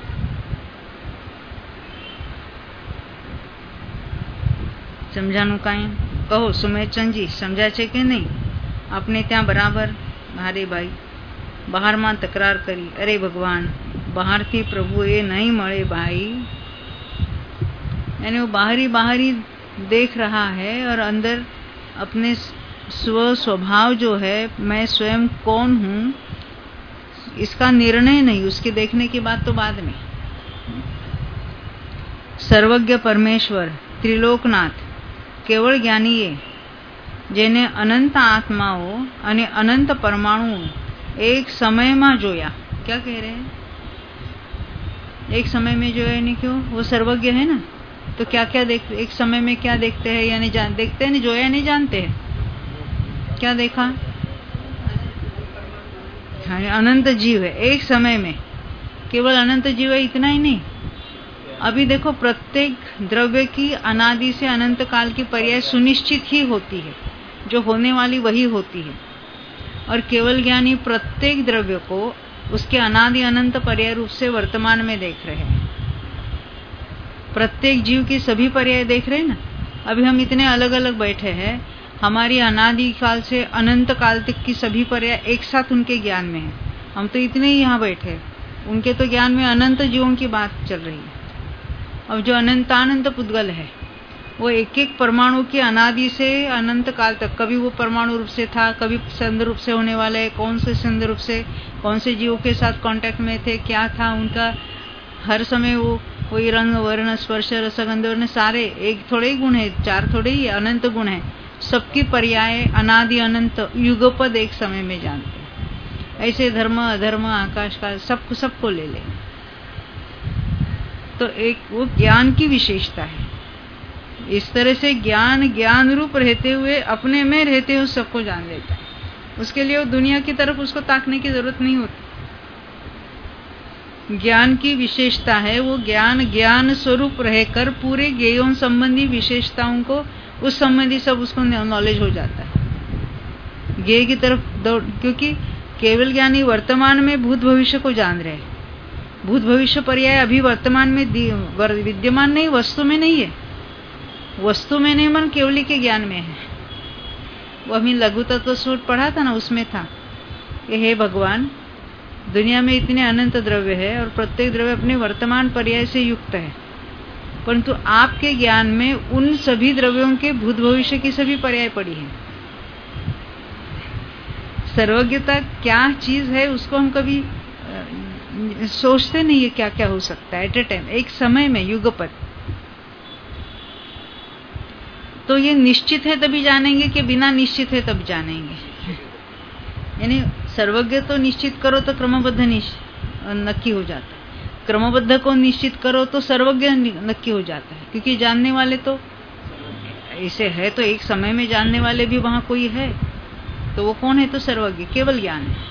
समझानु काई कहो सुमेचंदजी, समझा છે કે નહીં? આપણે ત્યાં બરાબર ભારે ભાઈ બહારમાં તકરાર કરી, અરે ભગવાન બહારથી પ્રભુ એ નહીં મળે ભાઈ. यानी वो बाहरी बाहरी देख रहा है और अंदर अपने स्व स्वभाव जो है, मैं स्वयं कौन हूँ, इसका निर्णय नहीं. उसके देखने की बात तो बाद में. सर्वज्ञ परमेश्वर त्रिलोकनाथ केवल ज्ञानी है જેને અનંત આત્માઓ અને અનંત પરમાણુઓ एक समय में जोया. क्या कह रहे हैं? एक समय में जोया नहीं, क्यों? वो सर्वज्ञ है ना, तो क्या क्या देख एक समय में क्या देखते हैं या नहीं जान देखते हैं, नहीं जोया नहीं जानते हैं. क्या देखा? हाँ, अनंत जीव है एक समय में. केवल अनंत जीव है इतना ही नहीं. अभी देखो प्रत्येक द्रव्य की अनादि से अनंत काल की पर्याय सुनिश्चित ही होती है, जो होने वाली वही होती है. और केवल ज्ञानी प्रत्येक द्रव्य को उसके अनादि अनंत पर्याय रूप से वर्तमान में देख रहे हैं. प्रत्येक जीव की सभी पर्याय देख रहे हैं ना. अभी हम इतने अलग अलग बैठे हैं, हमारी अनादि काल से अनंत काल तक की सभी पर्याय एक साथ उनके ज्ञान में है. हम तो इतने ही यहाँ बैठे, उनके तो ज्ञान में अनंत जीवों की बात चल रही है. अब जो अनंतानंत पुद्गल है, वो एक एक परमाणु की अनादि से अनंत काल तक, कभी वो परमाणु रूप से था, कभी संद रूप से होने वाला है, कौन से संद रूप से कौन से जीवों के साथ कांटेक्ट में थे, क्या था उनका, हर समय वो कोई रंग वर्ण स्पर्श रसगंध वर्ण सारे एक थोड़े ही गुण है, चार थोड़े ही अनंत गुण है. सबकी पर्याय अनादि अनंत युगपद एक समय में जानते हैं. ऐसे धर्म अधर्म आकाश का सबको सबको ले ले. तो एक वो ज्ञान की विशेषता है. इस तरह से ज्ञान ज्ञान रूप रहते हुए अपने में रहते हुए सबको जान लेता है. उसके लिए वो दुनिया की तरफ उसको ताकने की जरूरत नहीं होती. ज्ञान की विशेषता है वो ज्ञान ज्ञान स्वरूप रहकर पूरे ज्ञेयों संबंधी विशेषताओं को उस संबंधी सब उसको नॉलेज हो जाता है ज्ञेय की तरफ दौड़. क्योंकि केवल ज्ञानी वर्तमान में भूत भविष्य को जान रहे हैं. भूत भविष्य पर्याय अभी वर्तमान में विद्यमान नहीं, वस्तु में नहीं है. वस्तु में नहीं, मन केवली के ज्ञान में है. वो हमें लघु तत्व सूट पढ़ा था ना, उसमें था कि हे भगवान, दुनिया में इतने अनंत द्रव्य है और प्रत्येक द्रव्य अपने वर्तमान पर्याय से युक्त है, परंतु आपके ज्ञान में उन सभी द्रव्यों के भूत भविष्य की सभी पर्याय पड़ी है. सर्वज्ञता क्या चीज है उसको हम कभी सोचते नहीं है क्या क्या हो सकता है एट ए टाइम, एक समय में युगपत. तो ये निश्चित है तभी जानेंगे कि बिना निश्चित है तब जानेंगे. यानी सर्वज्ञ तो निश्चित करो तो क्रमबद्ध नक्की हो जाता है, क्रमबद्ध को निश्चित करो तो सर्वज्ञ नक्की हो जाता है. क्योंकि जानने वाले तो ऐसे है, तो एक समय में जानने वाले भी वहां कोई है, तो वो कौन है? तो सर्वज्ञ, केवल ज्ञान है.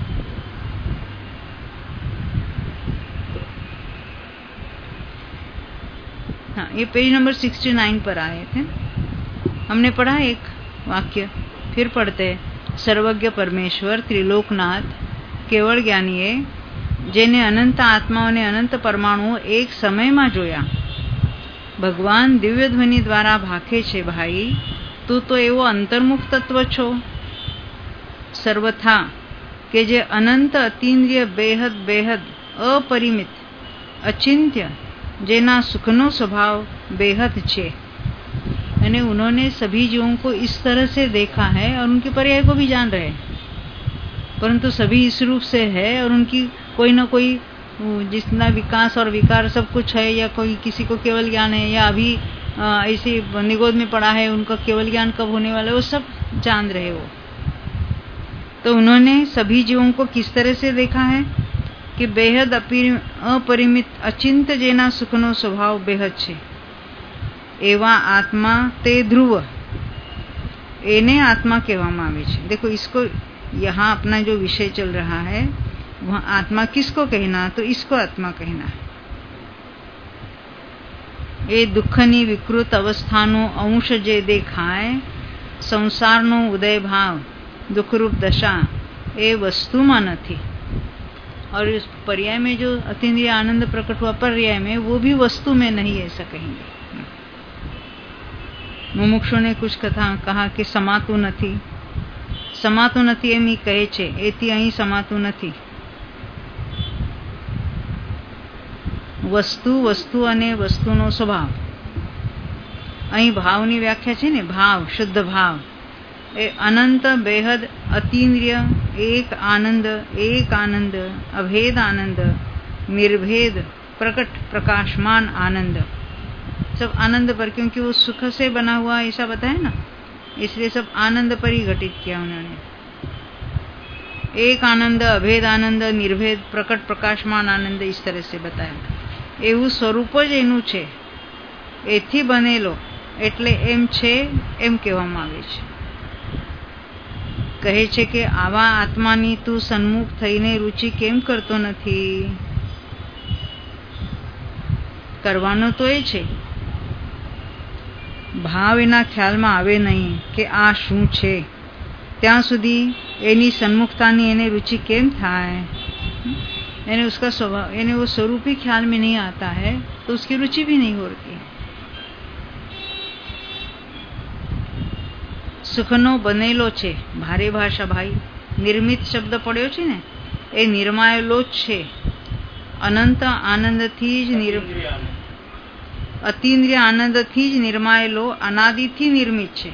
हाँ, ये पेज नंबर सिक्सटी नाइन पर आए थे. हमने पढ़ा एक वाक्य, फिर पढ़ते हैं. सर्वज्ञ परमेश्वर त्रिलोकनाथ केवल ज्ञानीએ જેને અનંત આત્માઓને અનંત પરમાણુઓ એક સમયમાં જોયા. ભગવાન દિવ્ય ધ્વનિ દ્વારા ભાખે છે, ભાઈ તું તો એવો અંતર્મુખ તત્વ છો સર્વથા કે જે અનંત અતિન્દ્રિય બેહદ બેહદ અપરિમિત અચિંત્ય જેના સુખનો સ્વભાવ बेहद छे. यानी उन्होंने सभी जीवों को इस तरह से देखा है और उनके पर्याय को भी जान रहे हैं, परंतु सभी इस रूप से है और उनकी कोई ना कोई जितना विकास और विकार सब कुछ है, या कोई किसी को केवल ज्ञान है, या अभी ऐसे निगोद में पड़ा है, उनका केवल ज्ञान कब होने वाला है, वो सब जान रहे हो. तो उन्होंने सभी जीवों को किस तरह से देखा है कि बेहद अपरिमित अचिंत जेना सुखनो स्वभाव बेहद छे. एवा आत्मा ते ध्रुव, एने आत्मा कहेवामां आवे छे। देखो इसको, यहाँ अपना जो विषय चल रहा है वहाँ आत्मा किसको कहना, तो इसको आत्मा कहना है। ए दुखनी विकृत अवस्थानो अंश जे देखाय, संसारनो उदय भाव दुखरूप दशा ए वस्तुमां नथी। और इस पर्याय में जो अतीन्द्रिय आनंद प्रकट हुआ पर्याय में, वो भी वस्तु में नहीं, ऐसा कहेंगे। मुमुक्षु ने कुछ कथा कहा कि समातु नथी, समातु नथी एम कहे छे, एથી અહીં સમાતું નથી। वस्तु वस्तु અને વસ્તુનો સ્વભાવ, અહીં ભાવની વ્યાખ્યા છે ને, ભાવ શુદ્ધ ભાવ એ અનંત બેહદ અતીન્દ્રિય એક આનંદ, એક આનंद, अभेद आनंद, निर्भेद प्रकट प्रकाशमान आनंद, सब आनंद पर, क्योंकि वो सुख से बना हुआ ऐसा बताया ना, इसलिए सब आनंद पर ही घटित किया उन्होंने। एक आनंद, अभेद आनंद, निर्भेद प्रकट प्रकाशमान आनंद, इस तरह से बताया। એવું સ્વરૂપ જ એનું છે, એથી બનેલો એટલે એમ છે એમ કહેવામાં આવે છે। કહે છે કે આવા આત્માની તું સન્મુખ થઈને રુચિ કેમ કરતો નથી? કરવાનો તો એ છે, ભાવ એના ખ્યાલમાં આવે નહીં કે આ શું છે, ત્યાં સુધી એની સન્મુખતાની એને રુચि કેમ થાય? यानी उसका स्वभाव, यानी वो स्वरूप ही ख्याल में नहीं आता है तो उसकी रुचि भी नहीं होती। सुखनो बनेलो छे, भारे भाषा भाई, निर्मित शब्द पड्यो छे ने, ए निर्मायेलो ज छे। अनंत आनंद थी ज निर अतीन्द्रिय आनंद थी ज निर्मायेलो, अनादि थी निर्मित छे।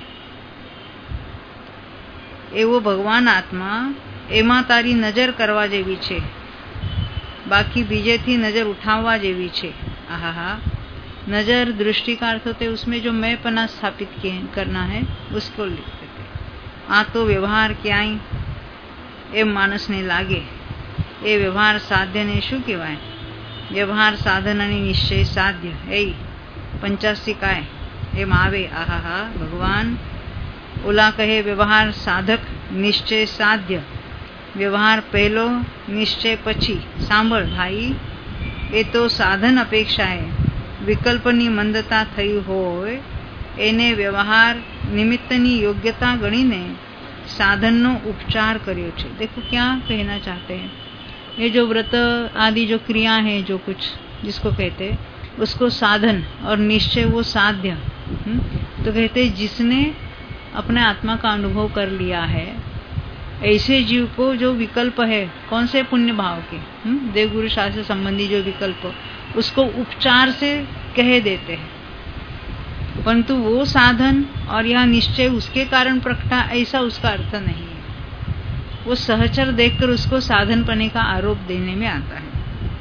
एवो भगवान आत्मा, एमा तारी नजर करवा जेवी छे, बाकी बीजे थी नजर उठावा जेवी छे। आहा हा, नजर दृष्टि का अर्थ होते उसमें जो मैं पना स्थापित करना है उसको लिखते थे। आ तो व्यवहार क्यांय एम मानस ने लागे, ए व्यवहार साध्य ने शू कहेवाय? व्यवहार साधन अने निश्चय साध्य ए पंचासी काय एम आवे। आहा हा, भगवान ओला कहे व्यवहार साधक, निश्चय साध्य। व्यवहार पहलो, निश्चय पछी। सांभळ भाई, ए तो साधन अपेक्षाए विकल्पनी मंदता थई होय एने व्यवहार निमित्तनी योग्यता गणीने साधननो उपचार कर्यो छे। देखो क्या कहना चाहते हैं, ये जो व्रत आदि जो क्रिया है, जो कुछ जिसको कहते हैं उसको साधन, और निश्चय वो साध्य। तो कहते जिसने अपने आत्मा का अनुभव कर लिया है, ऐसे जीव को जो विकल्प है, कौन से पुण्य भाव के, देवगुरु शास्त्र संबंधी जो विकल्प, उसको उपचार से कह देते हैं। परंतु वो साधन और यह निश्चय उसके कारण प्रकटा, ऐसा उसका अर्थ नहीं है। वो सहचर देखकर उसको साधन पने का आरोप देने में आता है।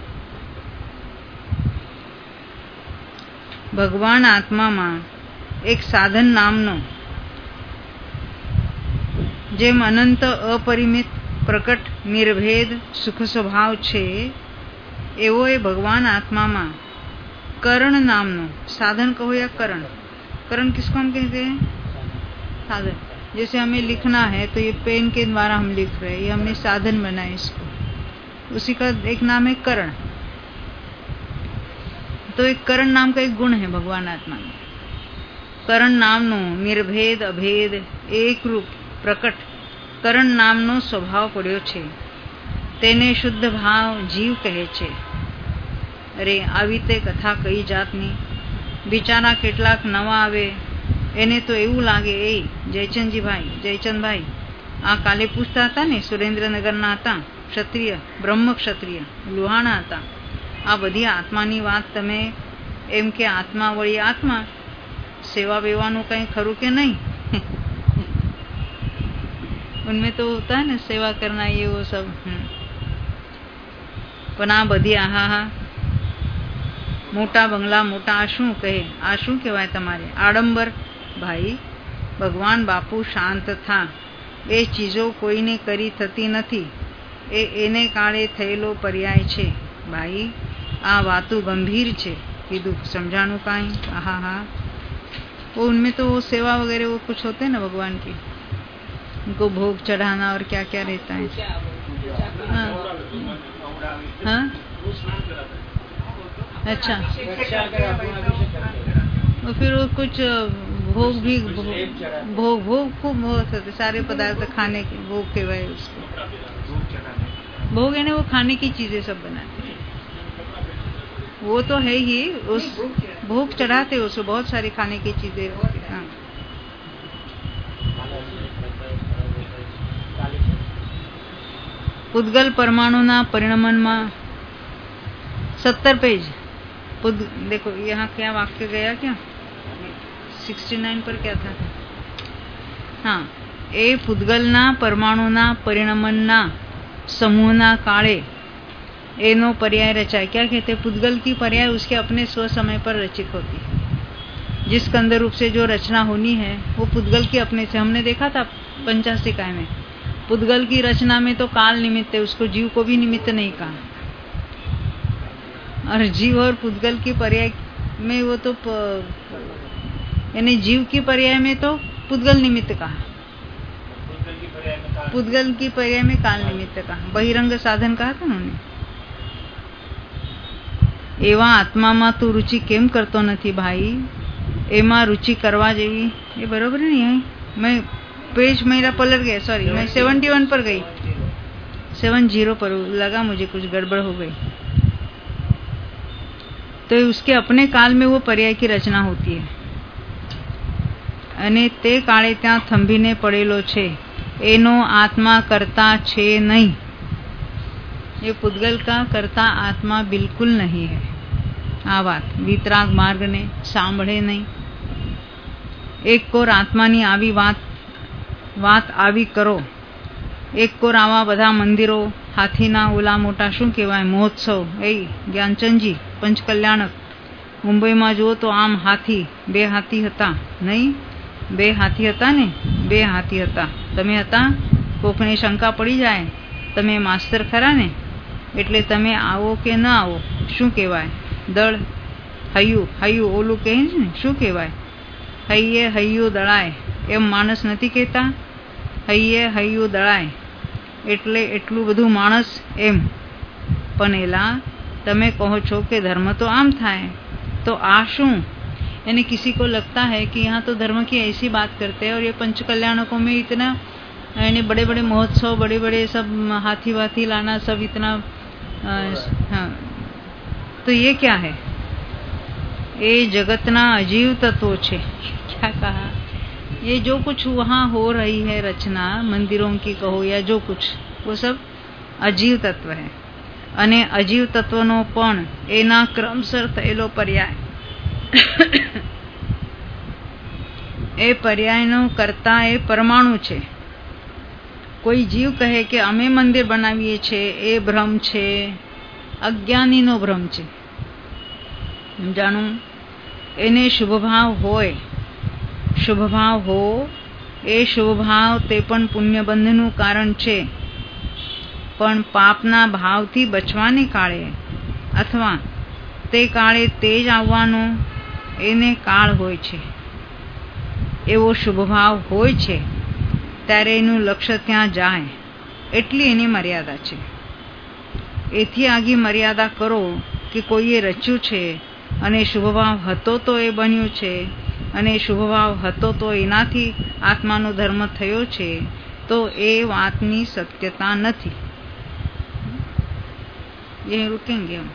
भगवान आत्मा में एक साधन नामनो, जेम अनंत अपरिमित प्रकट निर्भेद सुख स्वभाव छे, एवो ए भगवान आत्मा में करण नामनो साधन कहो या करण, करण किसको हम कहते हैं? साधन। जैसे हमें लिखना है तो ये पेन के द्वारा हम लिख रहे हैं, ये हमने साधन बनाया इसको, उसी का एक नाम है करण। तो एक करण नाम का एक गुण है भगवान आत्मा में। करण नामनो निर्भेद अभेद एक रूप प्रकट करण नामनो स्वभाव पड्यो छे, तेने शुद्ध भाव जीव कहे छे। अरे आवी ते कथा कई जातनी, बिचारा केटलाक नवा आवे एने तो एवं लागे, ए जयचंदजी भाई, जयचंद भाई आ काले पूछता था ने, सुरेन्द्रनगरना हता, क्षत्रिय, ब्रह्म क्षत्रिय, लुहाणा हता। आ बधी आत्मानी वात तमे एम के आत्मा वળી आत्मा, सेवा बेवानुं कई खरू के नहीं? उनमें तो होता है ना सेवा करना, ये वो सब। पण आ बधी आहा हा मोटा बंगला, मोटा आ शू कहे, आ शू कहेवाय तमारे? आडंबर भाई। भगवान बापू शांत था, ए चीजों कोईने करी थती नथी, ए एने काळे थयेलो पर्याय छे। भाई आ वातु गंभीर छे, कीधुं समझाणुं काई? आहा हा, वो उनमें तो वो सेवा वगैरह वो कुछ होते हैं ना भगवान की, उनको भोग चढ़ाना और क्या क्या रहता है। हाँ हाँ अच्छा, और फिर वो कुछ भोग भी भोग भोग खूब बहुत होते, सारे पदार्थ खाने के भोग के भाई उसको भोग है ना, वो खाने की चीजें सब बनाते हैं, वो तो है ही, उस भोग चढ़ाते उसको बहुत सारी खाने की चीजें। हाँ पुद्गल परमाणुना परिणमनमा सत्तर पेज पुद, देखो यहाँ क्या वाक्य गया, क्या उनहत्तर पर क्या था। हाँ, ए पुद्गलना परमाणुना परिणमनना समूहना काले एनो पर्याय रचाए। क्या कहते हैं? पुद्गल की पर्याय उसके अपने स्व समय पर रचित होती है। जिस स्कंद रूप से जो रचना होनी है वो पुद्गल की अपने से, हमने देखा था पंचाशिकाय में, पुद्गल की रचना में तो काल निमित्त है, उसको जीव को भी निमित्त नहीं कहा, और जीव और पुद्गल की पर्याय में वो तो यानी जीव की पर्याय में तो पुद्गल निमित्त कहा, पुद्गल की पर्याय में काल निमित्त कहा, बहिरंग साधन कहा था उन्होंने। एवा आत्माમાં તું रुचि કેમ કરતો નથી ભાઈ, એમાં रुचि કરવા જેવી, ये बरोबर नहीं है। मैं पेज मेरा पलट गया, सॉरी, मैं इकहत्तर पर गई, सत्तर पर लगा मुझे कुछ गड़बड़ हो गई। तो उसके अपने काल में वो पर्याय की रचना होती है, અને તે કાળે ત્યાં થંભીને પડેલો છે, એનો આત્મા કરતા છે नहीं। ये पुद्गल का करता आत्मा बिल्कुल नहीं है। आ बात वितराग मार्ग ने सांभळे नहीं। एक कोर आत्मानी आवी बात વાત આવી કરો, એક કોર આવા બધા મંદિરો, હાથીના ઓલા મોટા શું કહેવાય મહોત્સવ, એ જ્ઞાનચંદજી પંચકલ્યાણક મુંબઈમાં જુઓ તો આમ હાથી, બે હાથી હતા નહીં, બે હાથી હતા ને, બે હાથી હતા, તમે હતા, કોકને શંકા પડી જાય, તમે માસ્તર ખરા ને, એટલે તમે આવો કે ન આવો, શું કહેવાય દળ, હૈયું હૈયું ઓલું કહે છે ને, શું કહેવાય હૈયે હૈયું દળાય, એમ માણસ નથી કહેતા, હૈયે હૈયું દળાય એટલે એટલું બધું માણસ એમ, પણ એલા તમે કહો છો કે धर्म तो आम थाय, तो आ शू, यानी किसी को लगता है कि यहाँ तो धर्म की ऐसी बात करते हैं, और ये पंच कल्याणकों में इतना यानी बड़े बड़े महोत्सव, बड़े बड़े सब हाथी वाथी लाना, सब इतना आ, हाँ, तो ये क्या है? ये जगतना अजीव तत्व छे। क्या कहा? ये जो कुछ वहाँ हो रही है रचना, मंदिरों की कहो या जो कुछ, वो सब अजीव तत्व है, અને અજીવ તત્વનો પણ એના ક્રમસર થયેલો પર્યાય, એ પર્યાયનો કર્તા એ પરમાણુ છે। કોઈ જીવ કહે કે અમે મંદિર બનાવીએ છે, એ ભ્રમ છે, અજ્ઞાનીનો ભ્રમ છે। જાણું એને શુભભાવ હોય, શુભભાવ હો, એ શુભભાવ તે પણ પુણ્યબંધનું કારણ છે, પણ પાપના ભાવથી બચવાને કાળે અથવા તે કાળે તેજ આવવાનો એને કાળ હોય છે। એવો શુભભાવ હોય છે ત્યારે એનું લક્ષ્ય ત્યાં જાય, એટલી એની મર્યાદા છે। એથી આગી મર્યાદા કરો કે કોઈએ રચ્યું છે અને શુભભાવ હતો તો એ બન્યું છે, અને શુભભાવ હતો તો એનાથી આત્માનો ધર્મ થયો છે, તો એ વાતની સત્યતા નથી। यही रुकेंगे हम।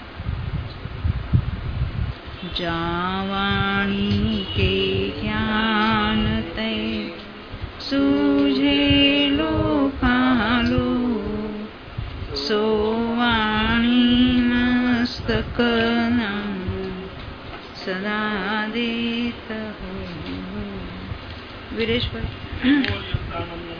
जावाणी के ज्ञान ते सूझे लोकालो, सोवाणी मस्तक सदा देत हो। वीरेश भाई